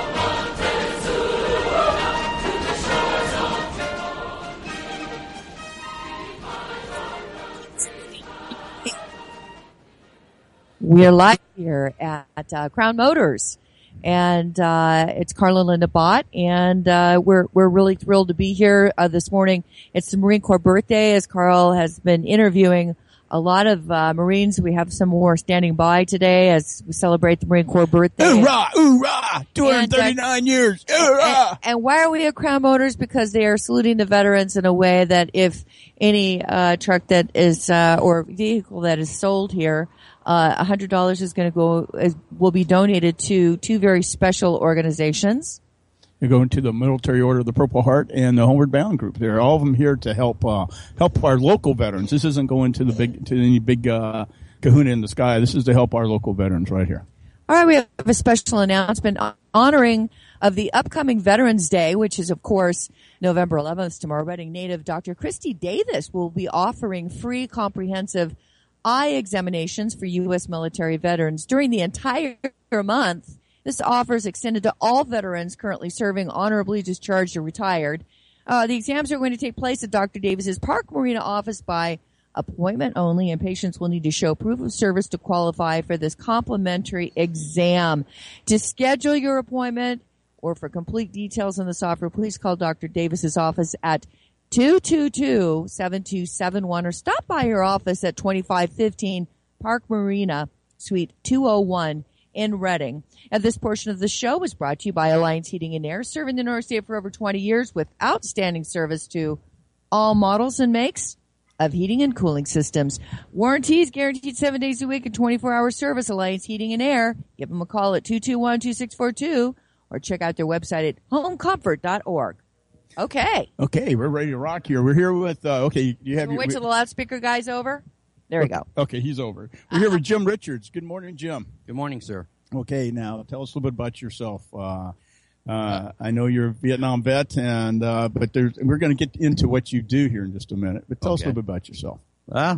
We're live here at uh, Crown Motors, and uh, it's Carl and Linda Bott, and uh, we're we're really thrilled to be here uh, this morning. It's the Marine Corps birthday, as Carl has been interviewing a lot of uh, Marines. We have some more standing by today as we celebrate the Marine Corps birthday. Hoorah! Hoorah! two hundred thirty-nine and, uh, years! Hoorah! And, and why are we at Crown Motors? Because they are saluting the veterans in a way that if any uh, truck that is uh, or vehicle that is sold here, uh, one hundred dollars is going to go is, will be donated to two very special organizations. You're going to the Military Order of the Purple Heart and the Homeward Bound Group. They're all of them here to help uh, help our local veterans. This isn't going to the big to any big uh, kahuna in the sky. This is to help our local veterans right here. All right, we have a special announcement honoring of the upcoming Veterans Day, which is, of course, November eleventh tomorrow. Reading native Doctor Christy Davis will be offering free comprehensive eye examinations for U S military veterans during the entire month. This offer is extended to all veterans currently serving, honorably discharged, or retired. Uh, the exams are going to take place at Doctor Davis's Park Marina office by appointment only, and patients will need to show proof of service to qualify for this complimentary exam. To schedule your appointment or for complete details on this offer, please call Doctor Davis's office at two two two, seven two seven one or stop by her office at twenty-five fifteen Park Marina, Suite two oh one in Reading. And this portion of the show was brought to you by Alliance Heating and Air, serving the North State for over twenty years with outstanding service to all models and makes of heating and cooling systems. Warranties guaranteed seven days a week and twenty-four hour service. Alliance Heating and Air. Give them a call at two two one, two six four two or check out their website at home comfort dot org. Okay. Okay, we're ready to rock here. We're here with, uh, okay, you have we'll your... Wait till the loudspeaker guy's over. There we go. Okay, he's over. We're here with Jim Richards. Good morning, Jim. Good morning, sir. Okay, now tell us a little bit about yourself. Uh, uh, I know you're a Vietnam vet, and uh, but there's, we're going to get into what you do here in just a minute. But tell okay. us a little bit about yourself. Uh,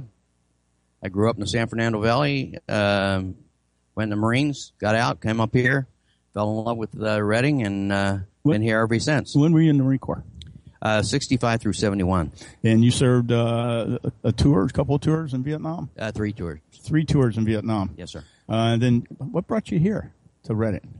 I grew up in the San Fernando Valley, um, went in the Marines, got out, came up here, fell in love with uh, Reading, and uh, when, been here ever since. When were you in the Marine Corps? Uh, sixty-five through seventy-one. And you served uh, a tour, a couple of tours in Vietnam? Uh, three tours. Three tours in Vietnam. Yes, sir. Uh, and then what brought you here to Reading?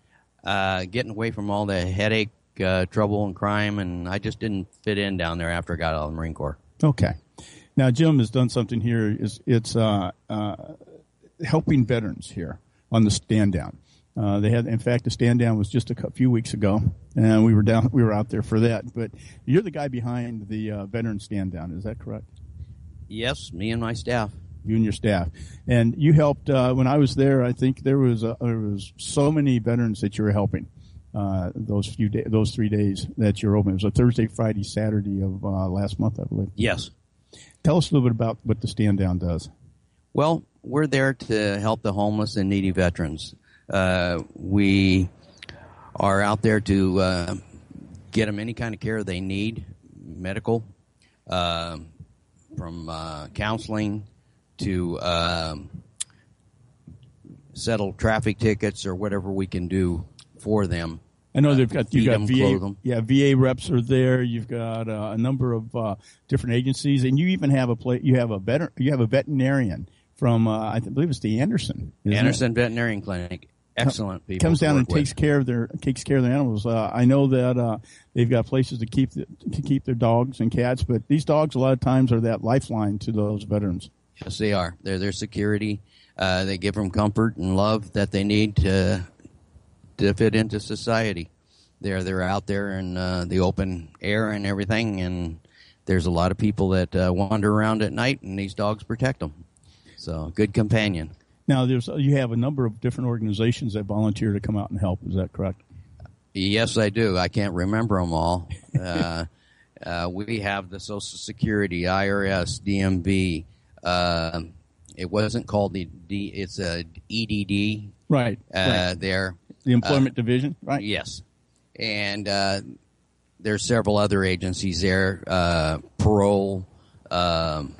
Uh, getting away from all the headache, uh, trouble, and crime, and I just didn't fit in down there after I got out of the Marine Corps. Okay. Now, Jim has done something here. It's, it's uh, uh, helping veterans here on the stand down. Uh, they had, in fact, the stand down was just a few weeks ago, and we were down, we were out there for that. But you're the guy behind the uh, veteran stand down. Is that correct? Yes, me and my staff. You and your staff, and you helped uh, when I was there. I think there was a, there was so many veterans that you were helping uh, those few days, those three days that you're open. It was a Thursday, Friday, Saturday of uh, last month, I believe. Yes. Tell us a little bit about what the stand down does. Well, we're there to help the homeless and needy veterans. Uh, we are out there to uh, get them any kind of care they need, medical, uh, from uh, counseling to um, settle traffic tickets or whatever we can do for them I know they've got you got them, V A, them. yeah, V A reps are there. You've got uh, a number of uh, different agencies, and you even have a play. You have a veter, you have a veterinarian from uh, I believe it's the Anderson Anderson it? Veterinarian Clinic. Excellent people. Comes down and with. takes care of their takes care of their animals. Uh, I know that uh, they've got places to keep the, to keep their dogs and cats, but these dogs a lot of times are that lifeline to those veterans. Yes, they are. They're their security. Uh, they give them comfort and love that they need to to fit into society. They're they're out there in uh, the open air and everything, and there's a lot of people that uh, wander around at night, and these dogs protect them. So, good companion. Now, there's you have a number of different organizations that volunteer to come out and help. Is that correct? Yes, I do. I can't remember them all. uh, uh, we have the Social Security, I R S, D M V. Uh, it wasn't called the D. It's a E D D. Right. Uh, right. There. The Employment uh, Division. Right. Yes. And uh, there's several other agencies there. Uh, parole. Um,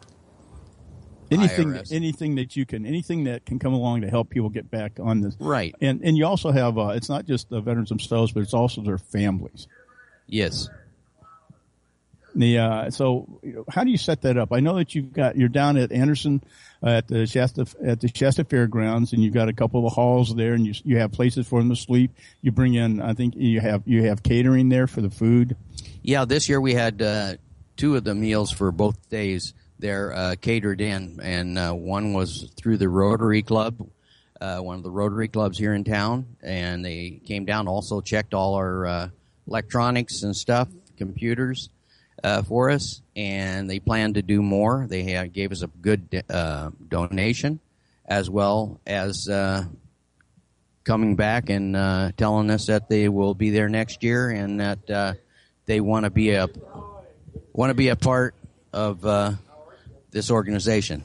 Anything, I R S. anything that you can, anything that can come along to help people get back on this, right? And and you also have, uh, it's not just the veterans themselves, but it's also their families. Yes. The uh, so you know, how do you set that up? I know that you've got you're down at Anderson uh, at the Shasta at the Shasta Fairgrounds, and you've got a couple of halls there, and you you have places for them to sleep. You bring in, I think you have you have catering there for the food. Yeah, this year we had uh, two of the meals for both days. They're uh, catered in, and uh, one was through the Rotary Club, uh, one of the Rotary Clubs here in town, and they came down, also checked all our uh, electronics and stuff, computers, uh, for us, and they plan to do more. They had, gave us a good uh, donation, as well as uh, coming back and uh, telling us that they will be there next year, and that uh, they want to be a want to be a part of uh, this organization.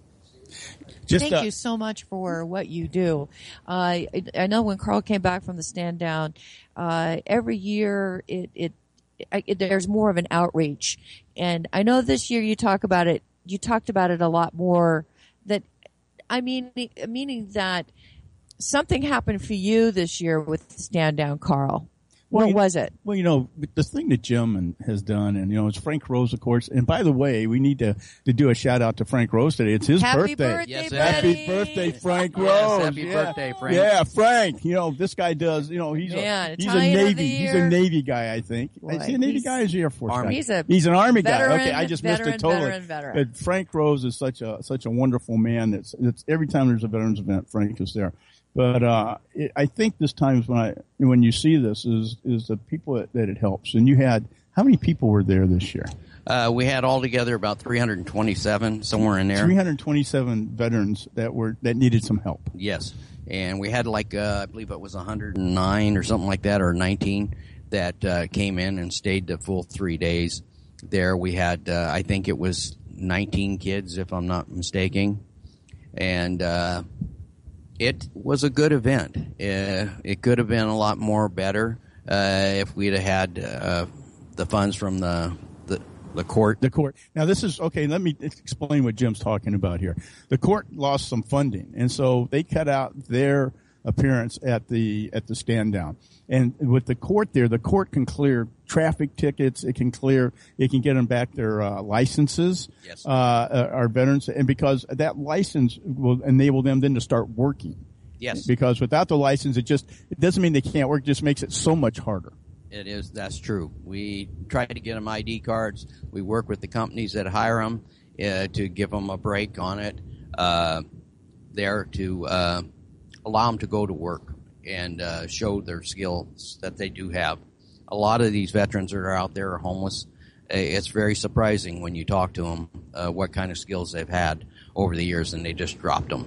Just, Thank uh, you so much for what you do. Uh, I, I know when Carl came back from the stand down, uh, every year it, it, it there's more of an outreach, and I know this year you talk about it. You talked about it a lot more. That I mean, meaning that something happened for you this year with the stand down, Carl. Well, what you, was it? Well, you know, the thing that Jim and, has done, and, you know, it's Frank Rose, of course. And by the way, we need to, to do a shout out to Frank Rose today. It's his happy birthday. birthday. Yes, happy birthday, Frank Rose. Yes, happy yeah. birthday, Frank. Yeah, Frank. You know, this guy does, you know, he's Man, a, he's a Italian of the Navy, he's year. a Navy guy, I think. Right. Is he a Navy He's- guy or is he Air Force Army. guy? He's a He's an Army veteran, guy. Okay, I just veteran, missed it totally. veteran, veteran. But Frank Rose is such a, such a wonderful man. That's, it's every time there's a veterans event, Frank is there. But uh, it, I think this time is when I when you see this is is the people that, that it helps. And you had how many people were there this year? Uh, we had altogether about three hundred twenty-seven, somewhere in there. three hundred twenty-seven veterans that were that needed some help. Yes, and we had like uh, I believe it was one hundred nine or something like that, or nineteen that uh, came in and stayed the full three days. There we had uh, I think it was nineteen kids, if I'm not mistaken, and. Uh, It was a good event. Uh, it could have been a lot more better uh, if we'd have had uh, the funds from the, the the court. The court. Now this is okay. Let me explain what Jim's talking about here. The court lost some funding, and so they cut out their appearance at the at the stand down. And with the court there, the court can clear traffic tickets. It can clear. It can get them back their uh, licenses. Yes. Uh, our veterans, and because that license will enable them then to start working. Yes. Because without the license, it just it doesn't mean they can't work. It just makes it so much harder. It is. That's true. We try to get them I D cards. We work with the companies that hire them uh, to give them a break on it. Uh, there to uh, allow them to go to work and uh, show their skills that they do have. A lot of these veterans that are out there are homeless. It's very surprising when you talk to them uh, what kind of skills they've had over the years, and they just dropped them.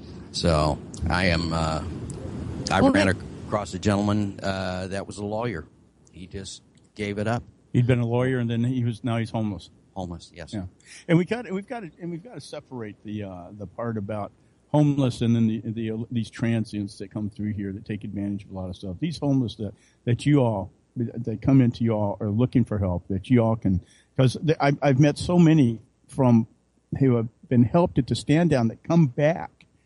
So I am. Uh, I Well, ran they- across a gentleman uh, that was a lawyer. He just gave it up. He'd been a lawyer, and then he was now he's homeless. Homeless, yes. Yeah, and we got we've got to, and we've got to separate the uh, the part about homeless and then the, the these transients that come through here that take advantage of a lot of stuff. These homeless that that you all that come into you all are looking for help that you all can, because I've, I've met so many from who have been helped at the stand down that come back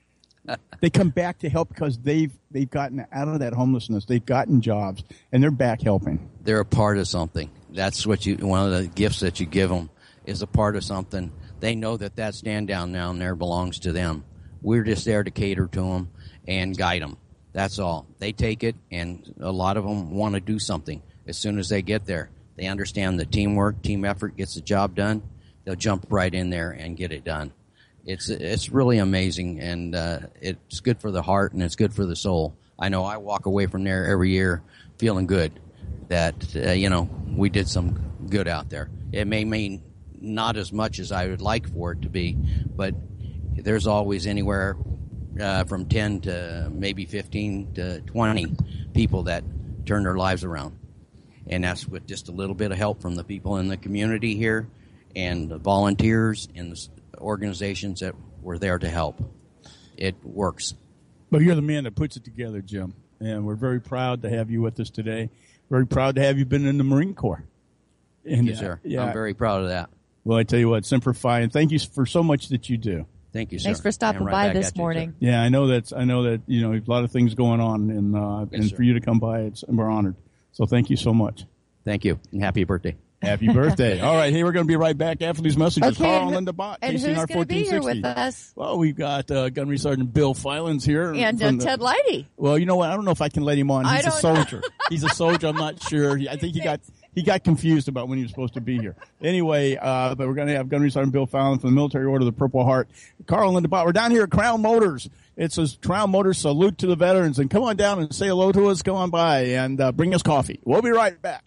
They come back to help because they've they've gotten out of that homelessness. They've gotten jobs, and they're back helping. They're a part of something. That's what you. One of the gifts that you give them is a part of something. They know that that stand down down there belongs to them. We're just there to cater to them and guide them. That's all. They take it, and a lot of them want to do something as soon as they get there. They understand that teamwork, team effort gets the job done. They'll jump right in there and get it done. It's it's really amazing, and uh, it's good for the heart, and it's good for the soul. I know I walk away from there every year feeling good that, uh, you know, we did some good out there. It may mean not as much as I would like for it to be, but there's always anywhere uh, from ten to maybe fifteen to twenty people that turn their lives around. And that's with just a little bit of help from the people in the community here and the volunteers and the organizations that were there to help. It works. Well, you're the man that puts it together, Jim, and we're very proud to have you with us today. Very proud to have you been in the Marine Corps. Thank and, you, sir. Uh, yeah. I'm very proud of that. Well, I tell you what, Semper Fi, and thank you for so much that you do. Thank you, sir. Thanks for stopping right by this morning. You, yeah, I know that's. I know that you know a lot of things going on, and uh, Yes, and sir. for you to come by, it's we're honored. So thank you so much. Thank you, and happy birthday. Happy birthday. All right, hey, we're going to be right back after these messages. Okay, Carl and, and Linda Bott, and K C N R who's going to be here with us? Well, we've got uh, Gunnery Sergeant Bill Filans here. And uh, from the- Ted Leidy. Well, you know what? I don't know if I can let him on. I He's a don't soldier. He's a soldier. I'm not sure. He, I think he got he got confused about when he was supposed to be here. Anyway, uh, but we're going to have Gunnery Sergeant Bill Fallon from the Military Order of the Purple Heart. Carl and Linda Bott. We're down here at Crown Motors. It says Crown Motors salute to the veterans. And come on down and say hello to us. Come on by and uh, bring us coffee. We'll be right back.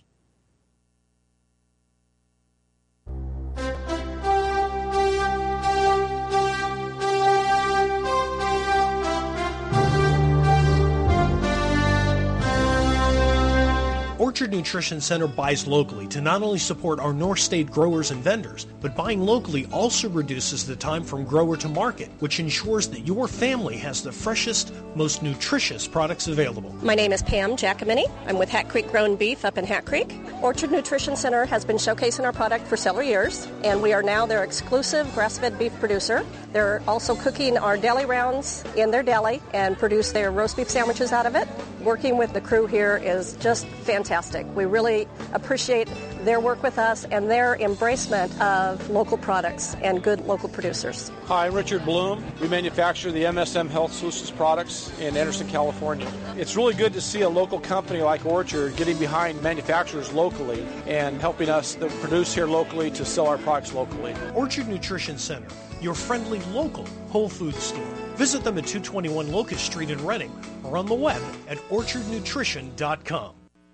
Orchard Nutrition Center buys locally to not only support our North State growers and vendors, but buying locally also reduces the time from grower to market, which ensures that your family has the freshest, most nutritious products available. My name is Pam Giacomini. I'm with Hat Creek Grown Beef up in Hat Creek. Orchard Nutrition Center has been showcasing our product for several years, and we are now their exclusive grass-fed beef producer. They're also cooking our deli rounds in their deli and produce their roast beef sandwiches out of it. Working with the crew here is just fantastic. We really appreciate their work with us and their embracement of local products and good local producers. Hi, I'm Richard Bloom. We manufacture the M S M Health Solutions products in Anderson, California. It's really good to see a local company like Orchard getting behind manufacturers locally and helping us to produce here locally to sell our products locally. Orchard Nutrition Center, your friendly local Whole Foods store. Visit them at two twenty-one Locust Street in Reading or on the web at orchard nutrition dot com.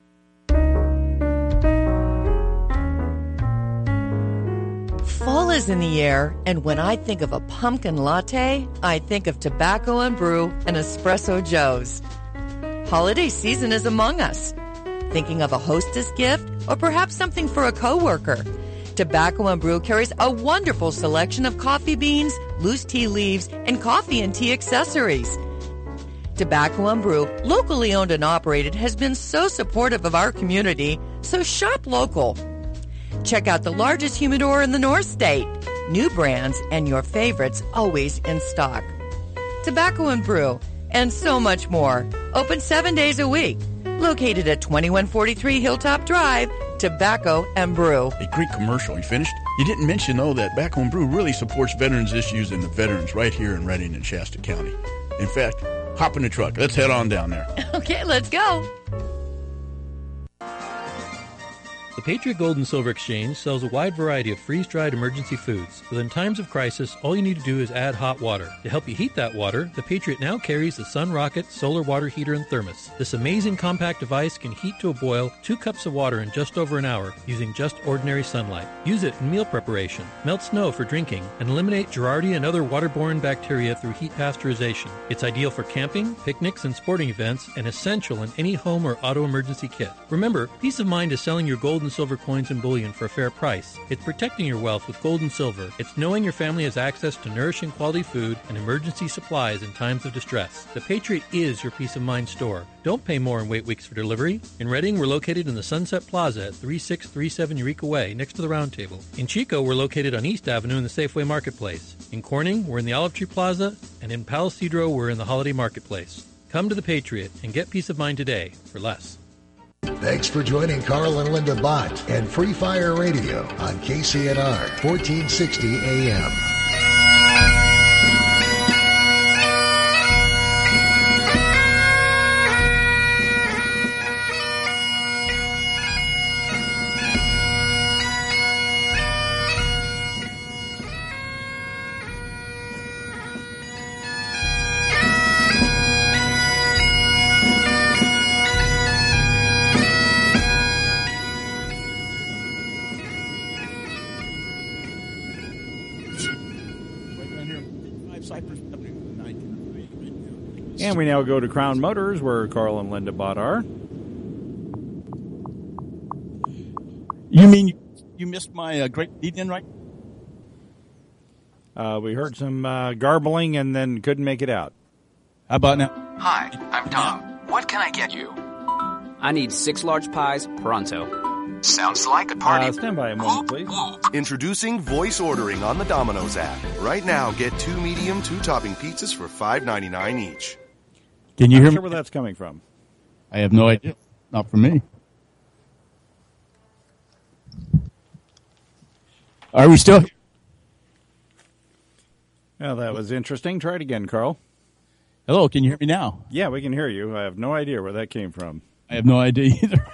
Fall is in the air, and when I think of a pumpkin latte, I think of Tobacco and Brew and Espresso Joe's. Holiday season is among us. Thinking of a hostess gift or perhaps something for a coworker? Tobacco and Brew carries a wonderful selection of coffee beans, loose tea leaves, and coffee and tea accessories. Tobacco and Brew, locally owned and operated, has been so supportive of our community, so shop local. Check out the largest humidor in the North State. New brands and your favorites always in stock. Tobacco and Brew, and so much more. Open seven days a week. Located at twenty-one forty-three Hilltop Drive, Tobacco and Brew. A great commercial. You finished? You didn't mention, though, that Tobacco and Brew really supports veterans issues and the veterans right here in Reading and Shasta County. In fact, hop in the truck. Let's head on down there. Okay, let's go. The Patriot Gold and Silver Exchange sells a wide variety of freeze-dried emergency foods. But in times of crisis, all you need to do is add hot water. To help you heat that water, the Patriot now carries the Sun Rocket Solar Water Heater and Thermos. This amazing compact device can heat to a boil two cups of water in just over an hour using just ordinary sunlight. Use it in meal preparation, melt snow for drinking, and eliminate Giardia and other waterborne bacteria through heat pasteurization. It's ideal for camping, picnics, and sporting events, and essential in any home or auto emergency kit. Remember, peace of mind is selling your gold gold and silver coins and bullion for a fair price. It's protecting your wealth with gold and silver. It's knowing your family has access to nourishing quality food and emergency supplies in times of distress. The Patriot is your peace of mind store. Don't pay more and wait weeks for delivery. In Reading, we're located in the Sunset Plaza at thirty-six thirty-seven Eureka Way, next to the Round Table. In Chico, we're located on East Avenue in the Safeway Marketplace. In Corning, we're in the Olive Tree Plaza, and in Palo Cedro, we're in the Holiday Marketplace. Come to the Patriot and get peace of mind today for less. Thanks for joining Carl and Linda Bott and Free Fire Radio on K C N R fourteen sixty A M. And we now go to Crown Motors, where Carl and Linda Bott are. You mean you, you missed my uh, great lead-in, right? Uh, we heard some uh, garbling and then couldn't make it out. How about now? Hi, I'm Tom. What can I get you? I need six large pies, pronto. Sounds like a party. Uh, stand by a moment, please. Introducing voice ordering on the Domino's app. Right now, get two medium, two topping pizzas for five ninety-nine each. Can you I'm hear sure me? where that's coming from. I have no idea. Not from me. Are we still? Well, that was interesting. Try it again, Carl. Hello, can you hear me now? Yeah, we can hear you. I have no idea where that came from. I have no idea either.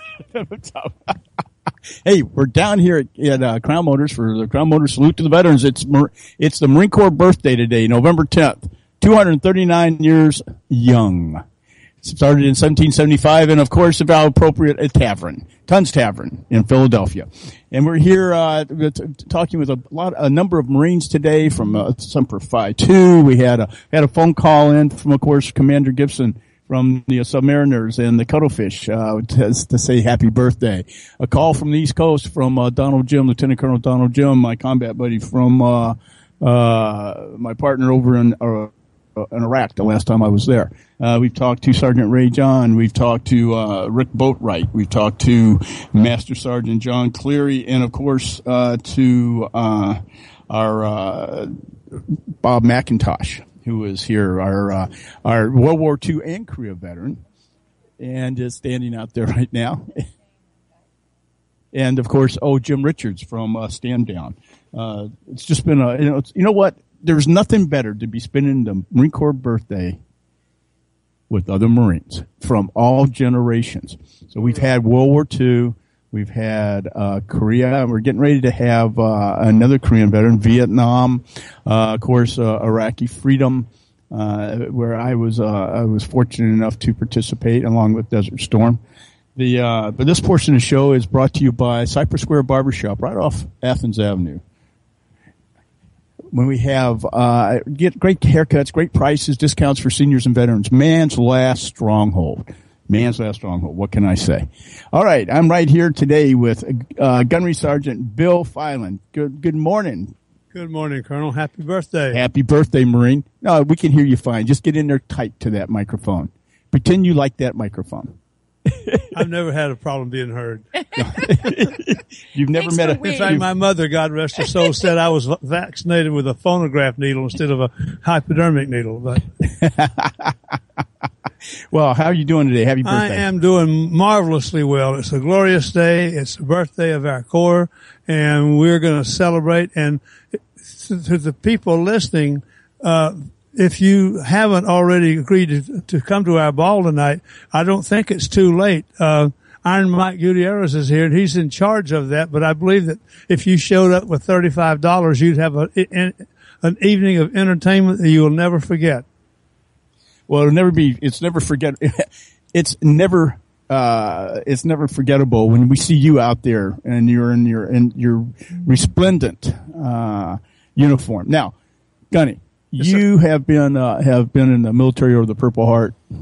Hey, we're down here at, at uh, Crown Motors for the Crown Motors Salute to the Veterans. It's it's the Marine Corps birthday today, November tenth. two hundred thirty-nine years young. Started in seventeen seventy-five, and of course, a value appropriate at Tavern, Tons Tavern in Philadelphia. And we're here uh, t- talking with a lot, a number of Marines today from uh, Semper Fi two. We had a had a phone call in from, of course, Commander Gibson from the uh, Submariners and the Cuttlefish uh, to, to say happy birthday. A call from the East Coast from uh, Donald Jim, Lieutenant Colonel Donald Jim, my combat buddy from uh, uh, my partner over in. Uh, in Iraq the last time I was there. Uh, we've talked to Sergeant Ray John. We've talked to uh, Rick Boatwright. We've talked to Master Sergeant John Cleary, and of course uh, to uh, our uh, Bob McIntosh, who is here, our uh, our World War Two and Korea veteran, and is standing out there right now. And of course, oh, Jim Richards from uh, Stand Down. Uh, it's just been a you know it's, you know what. There's nothing better to be spending the Marine Corps birthday with other Marines from all generations. So we've had World War Two, we've had uh, Korea, and we're getting ready to have uh, another Korean veteran, Vietnam, uh, of course, uh, Iraqi freedom, uh, where I was uh, I was fortunate enough to participate along with Desert Storm. The uh, but this portion of the show is brought to you by Cypress Square Barbershop, right off Athens Avenue. When we have uh get great haircuts, great prices, discounts for seniors and veterans. Man's last stronghold. Man's last stronghold. What can I say? All right, I'm right here today with uh Gunnery Sergeant Bill Filan. Good good morning. Good morning, Colonel. Happy birthday. Happy birthday, Marine. No, we can hear you fine. Just get in there tight to that microphone. Pretend you like that microphone. I've never had a problem being heard. You've never Thanks met a. In fact, my mother, God rest her soul, said I was vaccinated with a phonograph needle instead of a hypodermic needle. But well, how are you doing today? Happy birthday! I am doing marvelously well. It's a glorious day. It's the birthday of our Corps, and we're going to celebrate. And to the people listening, uh, if you haven't already agreed to, to come to our ball tonight, I don't think it's too late. Uh, Iron Mike Gutierrez is here, and he's in charge of that. But I believe that if you showed up with thirty-five dollars, you'd have a, an evening of entertainment that you will never forget. Well, it'll never be. It's never forget. It's never. Uh, it's never forgettable when we see you out there and you're in your in your resplendent uh, uniform. Now, Gunny. Yes, you have been uh, have been in the military or the Purple Heart,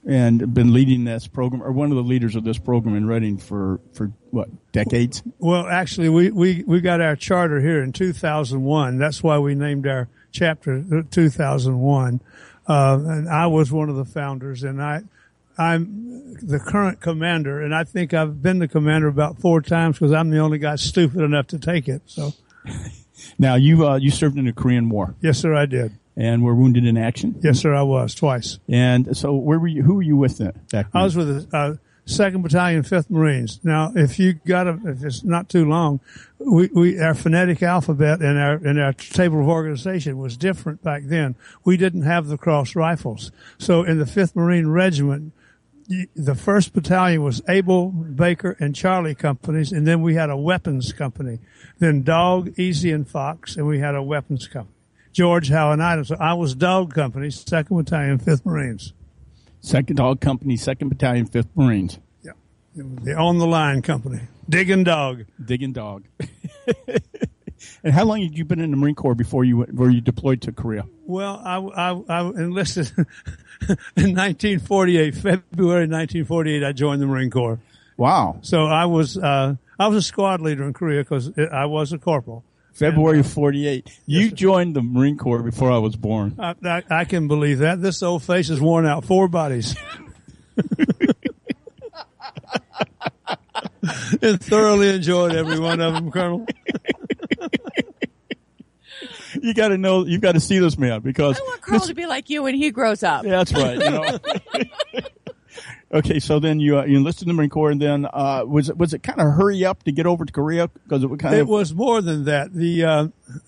and been leading this program, or one of the leaders of this program in Reading for, for what, decades? Well, actually, we, we, we got our charter here in two thousand one. That's why we named our chapter two thousand one. Uh, and I was one of the founders, and I, I'm the current commander, and I think I've been the commander about four times because I'm the only guy stupid enough to take it. So, now you uh, you served in the Korean War. Yes, sir, I did. And were wounded in action. Yes, sir, I was twice. And so, where were you? Who were you with then? Back then? I was with the uh, Second Battalion, Fifth Marines. Now, if you got a, if it's not too long, we, we our phonetic alphabet and our and our table of organization was different back then. We didn't have the cross rifles, so in the Fifth Marine Regiment, the first battalion was Able, Baker, and Charlie companies, and then we had a weapons company. Then Dog, Easy, and Fox, and we had a weapons company. George, Howe, and Item. So I was Dog Company, Second Battalion, Fifth Marines. Second Dog Company, Second Battalion, Fifth Marines. Yeah, the on the line company, Digging Dog, Digging Dog. And how long had you been in the Marine Corps before you went, were you deployed to Korea? Well, I, I, I enlisted in nineteen forty-eight, February nineteen forty-eight. I joined the Marine Corps. Wow! So I was uh, I was a squad leader in Korea because I was a corporal. February forty-eight. You yes, joined the Marine Corps before I was born. I, I, I can believe that. This old face has worn out four bodies. And thoroughly enjoyed every one of them, Colonel. You got to know, you got to see this man because I want Carl this, to be like you when he grows up. Yeah, that's right. You know. Okay, so then you uh, you enlisted in the Marine Corps, and then uh, was it was it kind of hurry up to get over to Korea because it was kind it of it was more than that. The uh,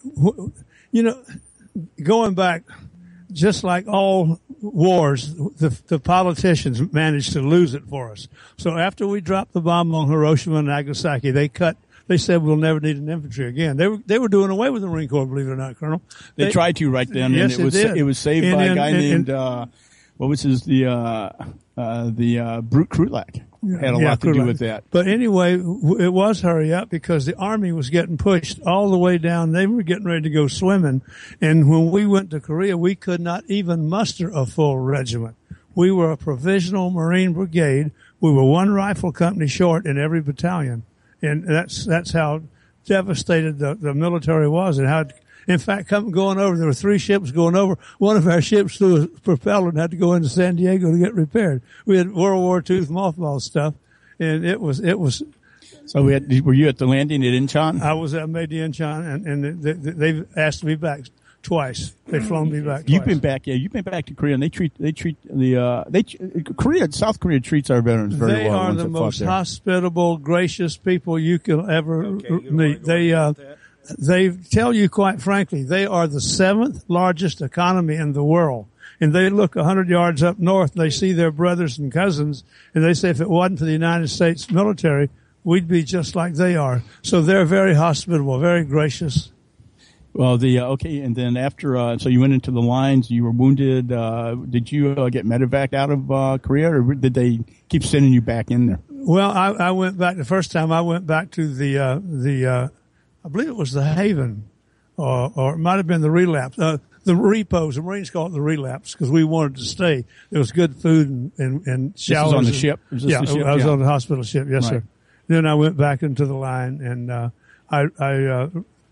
w- you know, going back, just like all wars, the the politicians managed to lose it for us. So after we dropped the bomb on Hiroshima and Nagasaki, they cut. They said we'll never need an infantry again. They were they were doing away with the Marine Corps, believe it or not, Colonel. They, they tried to right then, yes, and it was it, it was saved and, by and, a guy and, named and, uh, what was his the uh, uh, the uh, Brute Krulak had a yeah, lot to Krulak. do with that. But anyway, it was hurry up because the Army was getting pushed all the way down. They were getting ready to go swimming, and when we went to Korea, we could not even muster a full regiment. We were a provisional Marine brigade. We were one rifle company short in every battalion, and that's that's how devastated the, the military was, and how, in fact, come going over, there were three ships going over. One of our ships threw a propeller and had to go into San Diego to get repaired. We had World War Two mothball stuff, and it was it was. So we had, were you at the landing at Incheon? I was at Made in Incheon, and, and they, they've asked me back twice. They've flown me back. You've twice. been back, yeah. You've been back to Korea, and they treat they treat the uh, they Korea South Korea treats our veterans very they well. They are the most hospitable, gracious people you can ever okay, meet. They uh, they tell you quite frankly, they are the seventh largest economy in the world. And they look a hundred yards up north, and they see their brothers and cousins, and they say if it wasn't for the United States military, we'd be just like they are. So they're very hospitable, very gracious. Well, the uh, okay, and then after, uh, so you went into the lines. You were wounded. Uh, did you uh, get medevac out of uh, Korea, or did they keep sending you back in there? Well, I, I went back the first time. I went back to the uh, the uh, I believe it was the Haven, or or it might have been the Relapse. Uh, the repos. The Marines call it the Relapse because we wanted to stay. There was good food and and, and showers. This was on the and, ship. Was this yeah, the ship? I was yeah. on the hospital ship. Yes, right. sir. Then I went back into the line, and uh, I I. Uh,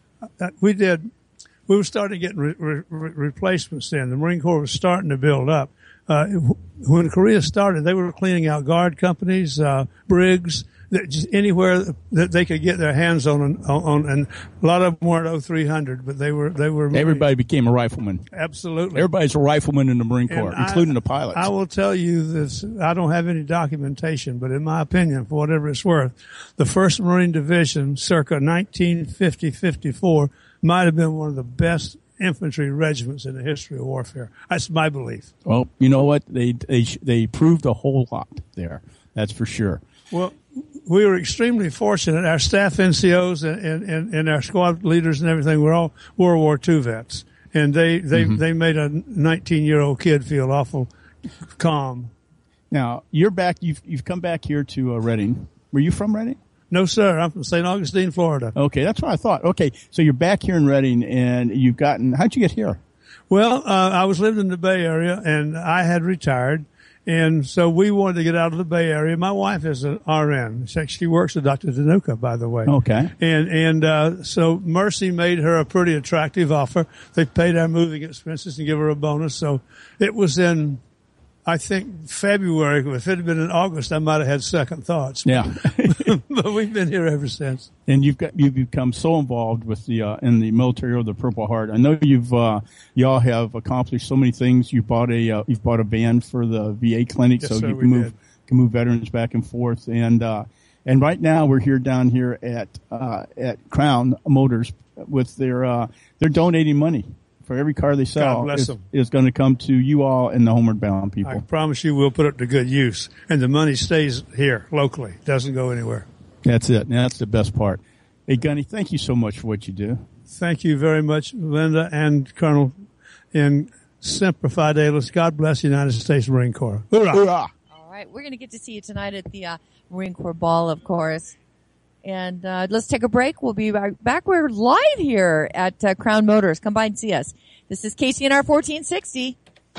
We did. We were starting getting re- re- replacements then. The Marine Corps was starting to build up. Uh, when Korea started, they were cleaning out guard companies, uh, brigs, that just anywhere that they could get their hands on, on, on, and a lot of them weren't oh three hundred, but they were, they were. Everybody became a rifleman. Absolutely. Everybody's a rifleman in the Marine Corps, and including I, the pilots. I will tell you this, I don't have any documentation, but in my opinion, for whatever it's worth, the first Marine Division, circa nineteen fifty fifty-four, might have been one of the best infantry regiments in the history of warfare. That's my belief. Well, you know what? They, they, they proved a whole lot there. That's for sure. Well, we were extremely fortunate. Our staff N C Os and, and, and our squad leaders and everything were all World War Two vets. And they, they, mm-hmm. they made a nineteen-year-old kid feel awful calm. Now, you're back, you've, you've come back here to uh, Reading. Were you from Reading? No, sir. I'm from Saint Augustine, Florida. Okay, that's what I thought. Okay, so you're back here in Reading, and you've gotten, how'd you get here? Well, uh, I was living in the Bay Area, and I had retired. And so we wanted to get out of the Bay Area. My wife is an R N. She actually works with Doctor Danuka, by the way. Okay. And, and, uh, so Mercy made her a pretty attractive offer. They paid our moving expenses and give her a bonus. So it was in, I think, February. If it had been in August, I might have had second thoughts. Yeah. But we've been here ever since. And you've got, you've become so involved with the, uh, in the military of the Purple Heart. I know you've, uh, y'all have accomplished so many things. You bought a, uh, you've bought a van for the V A clinic, Yes, so sir, you we can move, did. can move veterans back and forth. And, uh, and right now we're here down here at, uh, at Crown Motors with their, uh, they're donating money. For every car they sell God bless is, them. is going to come to you all and the homeward bound people. I promise you we'll put it to good use. And the money stays here locally. It doesn't go anywhere. That's it. And that's the best part. Hey, Gunny, thank you so much for what you do. Thank you very much, Linda and Colonel. And Semper Fidelis. God bless the United States Marine Corps. Hoorah. Hoorah. All right. We're going to get to see you tonight at the uh, Marine Corps Ball, of course. And uh, let's take a break. We'll be right back. We're live here at uh, Crown Motors. Come by and see us. This is K C N R fourteen sixty.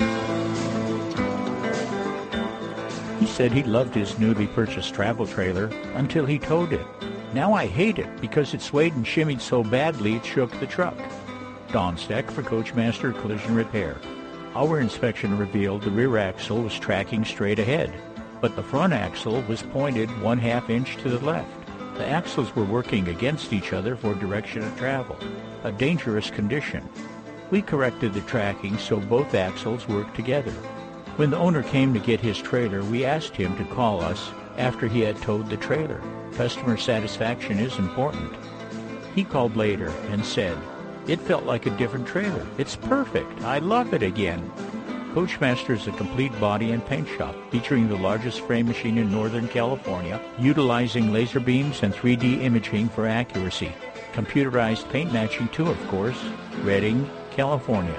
He said he loved his newly purchased travel trailer until he towed it. Now I hate it because it swayed and shimmied so badly it shook the truck. Don Steck for Coachmaster Collision Repair. Our inspection revealed the rear axle was tracking straight ahead, but the front axle was pointed one half inch to the left. The axles were working against each other for direction of travel, a dangerous condition. We corrected the tracking so both axles worked together. When the owner came to get his trailer, we asked him to call us after he had towed the trailer. Customer satisfaction is important. He called later and said, "It felt like a different trailer. It's perfect. I love it again." Coachmaster is a complete body and paint shop featuring the largest frame machine in Northern California, utilizing laser beams and three D imaging for accuracy. Computerized paint matching too, of course. Redding, California.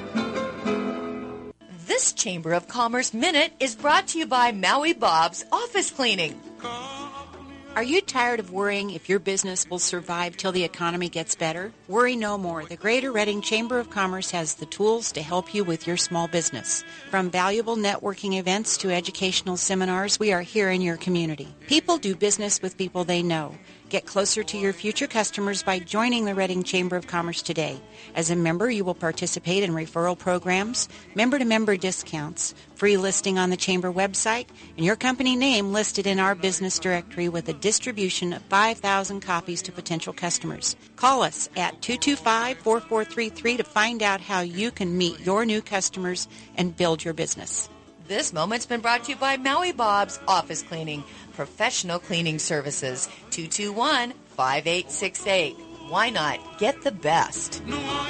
This Chamber of Commerce Minute is brought to you by Maui Bob's Office Cleaning. Are you tired of worrying if your business will survive till the economy gets better? Worry no more. The Greater Redding Chamber of Commerce has the tools to help you with your small business. From valuable networking events to educational seminars, we are here in your community. People do business with people they know. Get closer to your future customers by joining the Redding Chamber of Commerce today. As a member, you will participate in referral programs, member-to-member discounts, free listing on the Chamber website, and your company name listed in our business directory with a distribution of five thousand copies to potential customers. Call us at two two five, four four three three to find out how you can meet your new customers and build your business. This moment's been brought to you by Maui Bob's Office Cleaning, professional cleaning services. two two one, five eight six eight. Why not get the best?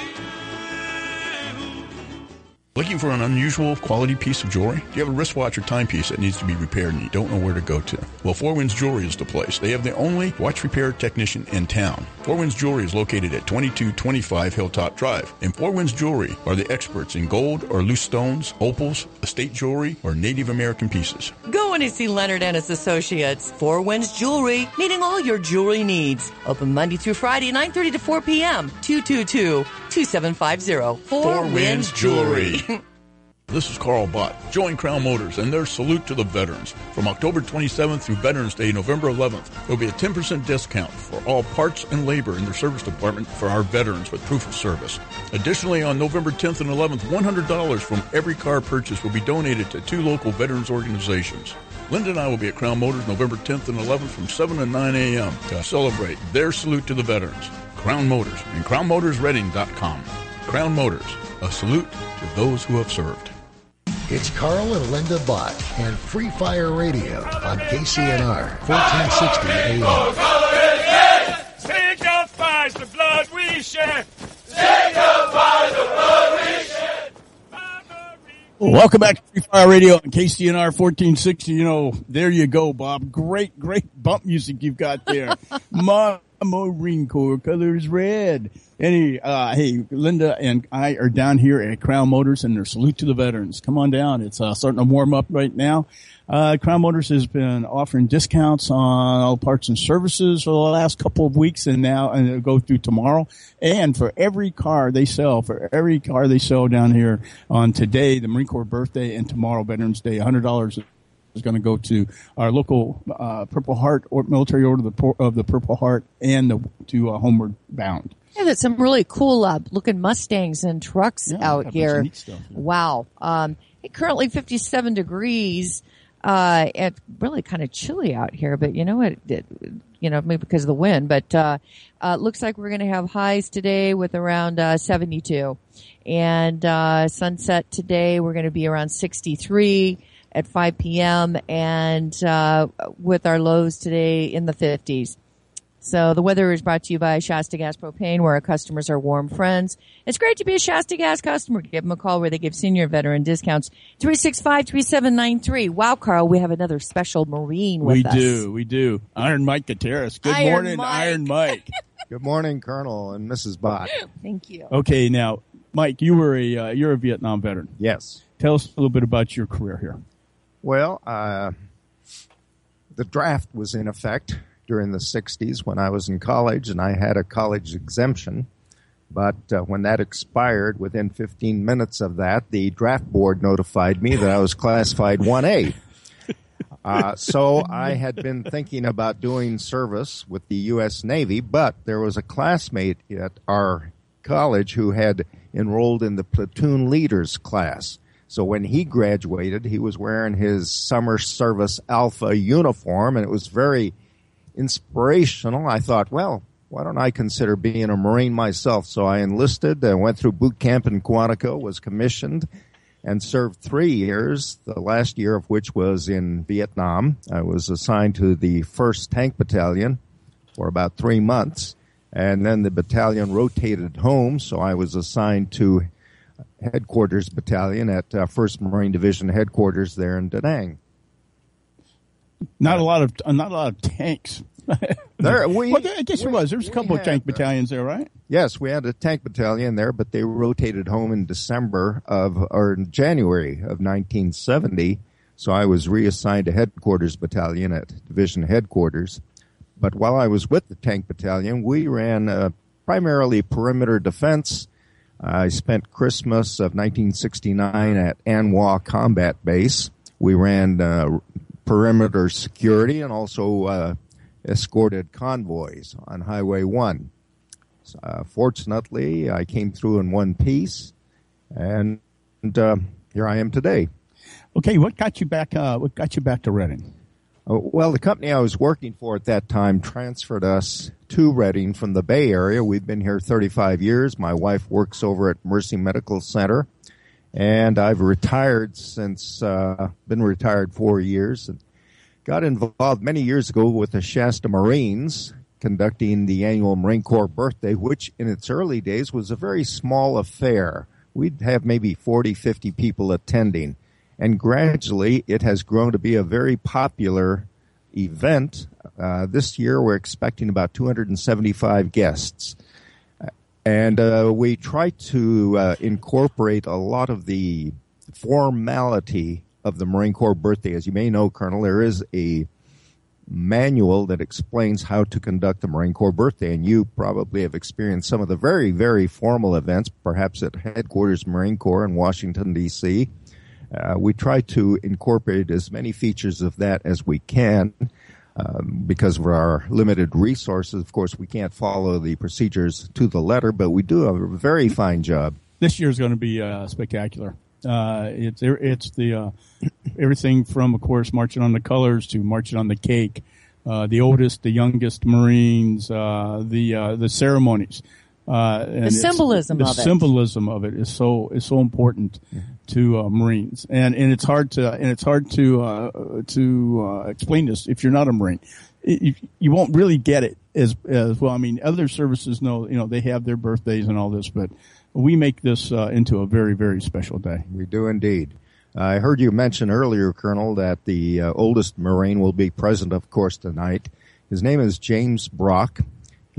Looking for an unusual quality piece of jewelry? Do you have a wristwatch or timepiece that needs to be repaired and you don't know where to go to? Well, Four Winds Jewelry is the place. They have the only watch repair technician in town. Four Winds Jewelry is located at twenty-two twenty-five Hilltop Drive. And Four Winds Jewelry are the experts in gold or loose stones, opals, estate jewelry, or Native American pieces. Go in and see Leonard and his associates. Four Winds Jewelry, meeting all your jewelry needs. Open Monday through Friday, nine thirty to four p.m. two two two, two seven five zero. Four Winds Jewelry. This is Carl Bott. Join Crown Motors and their Salute to the Veterans. From October twenty-seventh through Veterans Day, November eleventh, there will be a ten percent discount for all parts and labor in their service department for our veterans with proof of service. Additionally, on November tenth and eleventh, one hundred dollars from every car purchase will be donated to two local veterans organizations. Linda and I will be at Crown Motors November tenth and eleventh from seven to nine a.m. to celebrate their salute to the veterans. Crown Motors and crown motors redding dot com. Crown Motors, a salute to those who have served. It's Carl and Linda Bott and Free Fire Radio on K C N R fourteen sixty A M. Signifies the blood we shed. Signifies the blood we shed. Welcome back to Free Fire Radio on K C N R fourteen sixty. You know, there you go, Bob. Great, great bump music you've got there. My Marine Corps colors red. Any, uh, hey, Linda and I are down here at Crown Motors and their salute to the veterans. Come on down. It's uh, starting to warm up right now. Uh, Crown Motors has been offering discounts on all parts and services for the last couple of weeks and now, and it'll go through tomorrow. And for every car they sell, for every car they sell down here on today, the Marine Corps birthday, and tomorrow, Veterans Day, one hundred dollars is going to go to our local uh, Purple Heart or Military Order of the, of the Purple Heart and the, to uh, Homeward Bound. Yeah, there's some really cool uh, looking Mustangs and trucks yeah, out here. Neat stuff, yeah. Wow. Um, currently fifty-seven degrees. Uh, it's really kind of chilly out here, but you know what? It, you know, maybe because of the wind, but, uh, uh, looks like we're going to have highs today with around, uh, seventy-two. And, uh, sunset today, we're going to be around sixty-three at five p.m. and, uh, with our lows today in the fifties. So the weather is brought to you by Shasta Gas Propane, where our customers are warm friends. It's great to be a Shasta Gas customer. Give them a call where they give senior veteran discounts. three six five, three seven nine three. Wow, Carl, we have another special Marine with we us. We do, we do. Iron Mike Gutierrez. Good Iron morning, Mike. Iron Mike. Good morning, Colonel and Missus Bott. Thank you. Okay, now, Mike, you were a uh, you're a Vietnam veteran. Yes. Tell us a little bit about your career here. Well, uh, the draft was in effect during the sixties when I was in college, and I had a college exemption. But uh, when that expired, within fifteen minutes of that, the draft board notified me that I was classified one A. Uh, so I had been thinking about doing service with the U S Navy, but there was a classmate at our college who had enrolled in the platoon leaders class. So when he graduated, he was wearing his summer service Alpha uniform, and it was very inspirational. I thought, well, why don't I consider being a Marine myself? So I enlisted, uh, went through boot camp in Quantico, was commissioned, and served three years, the last year of which was in Vietnam. I was assigned to the first Tank Battalion for about three months, and then the battalion rotated home, so I was assigned to Headquarters Battalion at uh, first Marine Division Headquarters there in Da Nang. Not a lot of uh, not a lot of tanks. There, we, well, I guess we, there was. There was a couple of tank had, battalions there, right? Yes, we had a tank battalion there, but they rotated home in December of, or in January of nineteen seventy. So I was reassigned to Headquarters Battalion at Division Headquarters. But while I was with the tank battalion, we ran uh, primarily perimeter defense. I spent Christmas of nineteen sixty-nine at An Hoa Combat Base. We ran uh, perimeter security and also uh, escorted convoys on Highway one. Uh, fortunately, I came through in one piece, and, and uh, here I am today. Okay, what got you back? Uh, what got you back to Reading? Uh, well, the company I was working for at that time transferred us to Reading from the Bay Area. We've been here thirty-five years. My wife works over at Mercy Medical Center, and I've retired since, uh, been retired four years, and got involved many years ago with the Shasta Marines, conducting the annual Marine Corps birthday, which in its early days was a very small affair. We'd have maybe forty, fifty people attending, and gradually it has grown to be a very popular event. Uh, this year we're expecting about two hundred seventy-five guests. And uh, we try to uh, incorporate a lot of the formality of the Marine Corps birthday. As you may know, Colonel, there is a manual that explains how to conduct the Marine Corps birthday, and you probably have experienced some of the very, very formal events, perhaps at Headquarters Marine Corps in Washington, D C Uh, we try to incorporate as many features of that as we can. Um, because of our limited resources, of course, we can't follow the procedures to the letter, but we do a very fine job. This year is going to be uh, spectacular. Uh, it's it's the uh, everything from, of course, marching on the colors to marching on the cake, uh, the oldest, the youngest Marines, uh, the uh, the ceremonies. Uh, and the symbolism the of it. The symbolism of it is so is so important mm-hmm. to uh, Marines, and and it's hard to and it's hard to uh, to uh, explain this if you're not a Marine. It, you won't really get it as as well. I mean, other services know, you know, they have their birthdays and all this, but we make this uh, into a very, very special day. We do indeed. I heard you mention earlier, Colonel, that the uh, oldest Marine will be present, of course, tonight. His name is James Brock.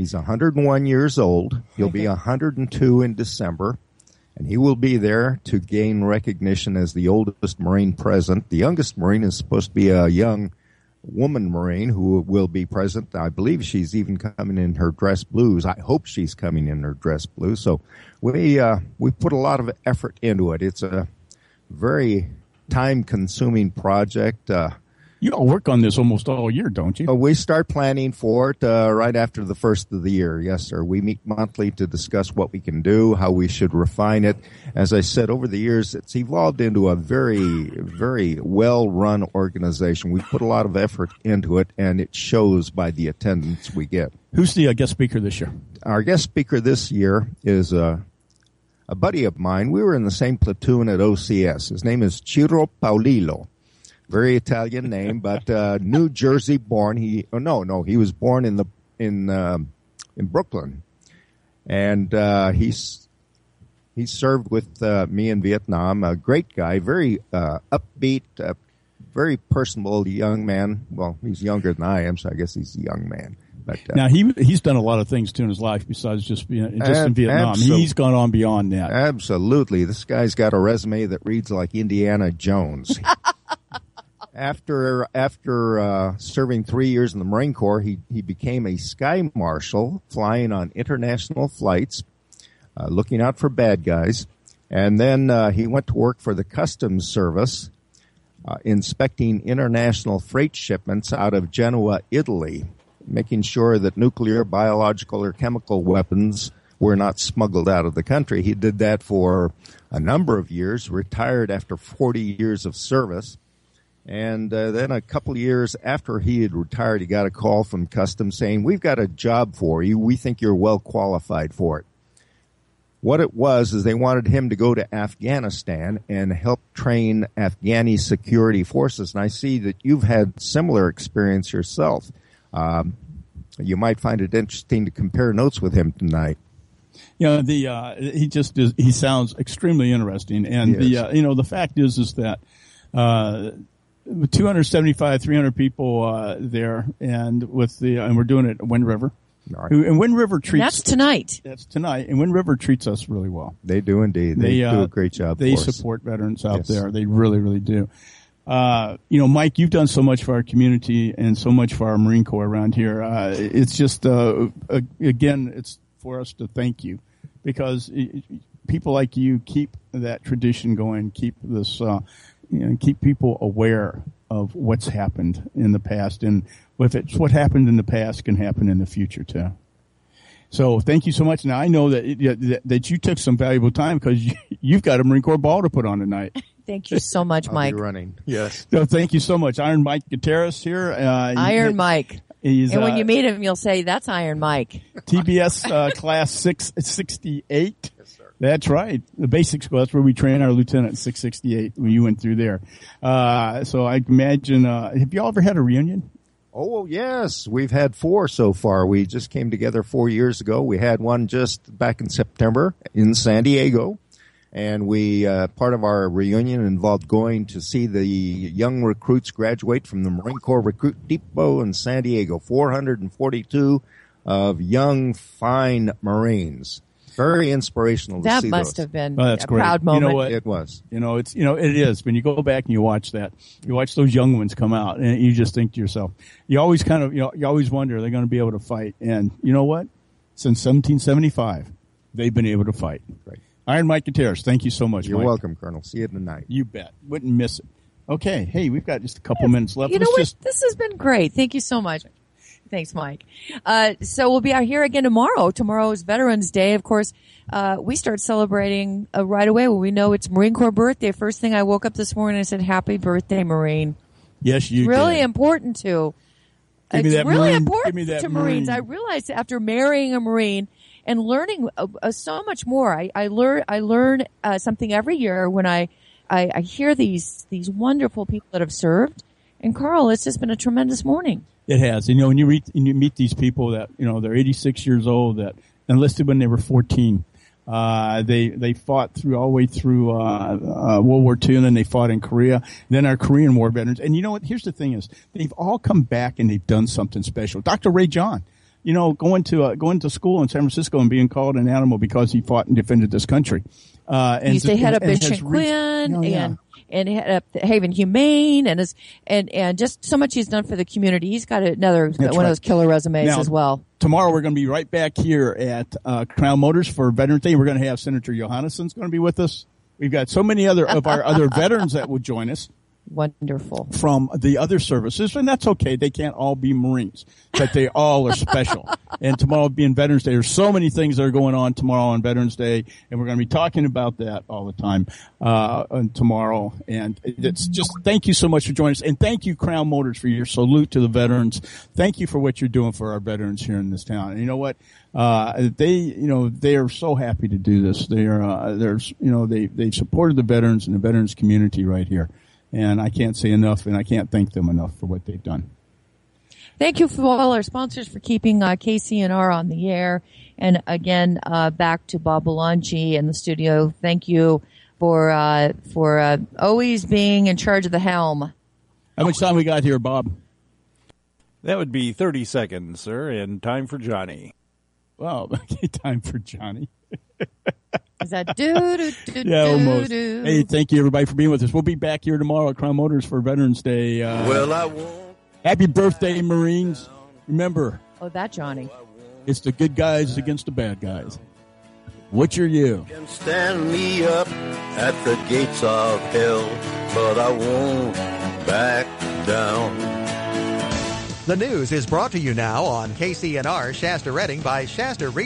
He's one hundred one years old. He'll be one hundred two in December. And he will be there to gain recognition as the oldest Marine present. The youngest Marine is supposed to be a young woman Marine who will be present. I believe she's even coming in her dress blues. I hope she's coming in her dress blues. So we uh, we put a lot of effort into it. It's a very time-consuming project. Uh, You all work on this almost all year, don't you? Uh, we start planning for it uh, right after the first of the year. Yes, sir. We meet monthly to discuss what we can do, how we should refine it. As I said, over the years, it's evolved into a very, very well-run organization. We put a lot of effort into it, and it shows by the attendance we get. Who's the uh, guest speaker this year? Our guest speaker this year is uh, a buddy of mine. We were in the same platoon at O C S. His name is Ciro Paulillo. Very Italian name, but uh, New Jersey born. He oh no no he was born in the in uh, in Brooklyn, and uh, he's he served with uh, me in Vietnam. A great guy, very uh, upbeat, uh, very personable young man. Well, he's younger than I am, so I guess he's a young man. But uh, now he he's done a lot of things too in his life besides just being just ab- in Vietnam. absol- He's gone on beyond that. Absolutely, this guy's got a resume that reads like Indiana Jones. After after uh, serving three years in the Marine Corps, he, he became a sky marshal, flying on international flights, uh, looking out for bad guys. And then uh, he went to work for the Customs Service, uh, inspecting international freight shipments out of Genoa, Italy, making sure that nuclear, biological, or chemical weapons were not smuggled out of the country. He did that for a number of years, retired after forty years of service. And uh, then a couple of years after he had retired, he got a call from Customs saying, "We've got a job for you. We think you're well qualified for it." What it was is they wanted him to go to Afghanistan and help train Afghani security forces. And I see that you've had similar experience yourself. Um, you might find it interesting to compare notes with him tonight. You know, the uh, he just is, he sounds extremely interesting. And the uh, you know the fact is is that. Uh, two hundred seventy-five, three hundred people uh, there, and with the and we're doing it at Wind River. Right. And Wind River treats and that's tonight. That's tonight, and Wind River treats us really well. They do indeed. They, they uh, do a great job. They for support us. veterans out yes. there. They really, really do. Uh, you know, Mike, you've done so much for our community and so much for our Marine Corps around here. Uh, it's just uh, again, it's for us to thank you because it, people like you keep that tradition going, keep this. Uh, You know, keep people aware of what's happened in the past, and if it's what happened in the past can happen in the future too. So thank you so much. Now I know that it, that you took some valuable time because you, you've got a Marine Corps ball to put on tonight. Thank you so much, I'll Mike. Be running. Yes. So thank you so much, Iron Mike Gutierrez here. Uh, Iron he, Mike. He's, and when uh, you meet him, you'll say, "That's Iron Mike." T B S uh, class six sixty-eight. Yes, sir. That's right. The basic school. That's where we train our lieutenant, six sixty-eight, when you went through there. Uh, so I imagine, uh, have you all ever had a reunion? Oh, yes. We've had four so far. We just came together four years ago. We had one just back in September in San Diego. And we, uh, part of our reunion involved going to see the young recruits graduate from the Marine Corps Recruit Depot in San Diego. four hundred forty-two of young, fine Marines. Very inspirational to that see must those. have been oh, that's a great. proud moment. You know what? It was. You know, it's, you know, it is. When you go back and you watch that, you watch those young ones come out and you just think to yourself, you always kind of, you know, you always wonder, are they going to be able to fight? And you know what? Since seventeen seventy-five, they've been able to fight. Right. Iron Mike Gutierrez, thank you so much, You're Mike. welcome, Colonel. See you tonight. You bet. Wouldn't miss it. Okay. Hey, we've got just a couple minutes left. You know Let's what? just This has been great. Thank you so much. Thanks, Mike. Uh, so we'll be out here again tomorrow. Tomorrow is Veterans Day. Of course, uh, we start celebrating uh, right away when we know it's Marine Corps birthday. First thing I woke up this morning, I said, "Happy birthday, Marine." Yes, you Really did. important to. Give me it's that really Marine- important give me that to Marines. Marine. I realized after marrying a Marine and learning uh, uh, so much more. I, I learn I learn uh, something every year when I, I I hear these these wonderful people that have served. And Carl, it's just been a tremendous morning. It has. You know, when you read, and you meet these people that, you know, they're eighty-six years old that enlisted when they were fourteen. Uh, they, they fought through all the way through, uh, uh, World War Two, and then they fought in Korea. Then our Korean War veterans. And you know what? Here's the thing is, they've all come back and they've done something special. Doctor Ray John, you know, going to uh, going to school in San Francisco and being called an animal because he fought and defended this country. Uh, and he used to head up and Mission has reached- Quinn Oh, yeah. and and head up the Haven Humane and is and and just so much he's done for the community. He's got another That's one right. of those killer resumes Now, as well. Tomorrow we're going to be right back here at uh, Crown Motors for Veterans Day. We're going to have Senator Johannsson's going to be with us. We've got so many other of our other veterans that will join us. Wonderful. From the other services, and that's okay. They can't all be Marines, but they all are special. And tomorrow being Veterans Day, there's so many things that are going on tomorrow on Veterans Day, and we're going to be talking about that all the time uh on tomorrow. And it's just thank you so much for joining us, and thank you, Crown Motors, for your salute to the veterans. Thank you for what you're doing for our veterans here in this town. And you know what? Uh, they, you know, they are so happy to do this. They are, uh, there's, you know, they, they've supported the veterans and the veterans community right here. And I can't say enough, and I can't thank them enough for what they've done. Thank you for all our sponsors for keeping uh, K C N R on the air. And again, uh, back to Bob Belangi in the studio. Thank you for uh, for uh, always being in charge of the helm. How much time we got here, Bob? That would be thirty seconds, sir, and time for Johnny. Wow, okay, time for Johnny. Is that do do do Yeah, do almost. do? Hey, thank you everybody for being with us. We'll be back here tomorrow at Crown Motors for Veterans Day. Uh, Well, I won't. Happy birthday, Marines. Remember, Oh, that Johnny. it's the good guys against the bad guys. Which are you? Can stand me up at the gates of hell, but I won't back down. The news is brought to you now on K C N R Shasta Redding by Shasta Re-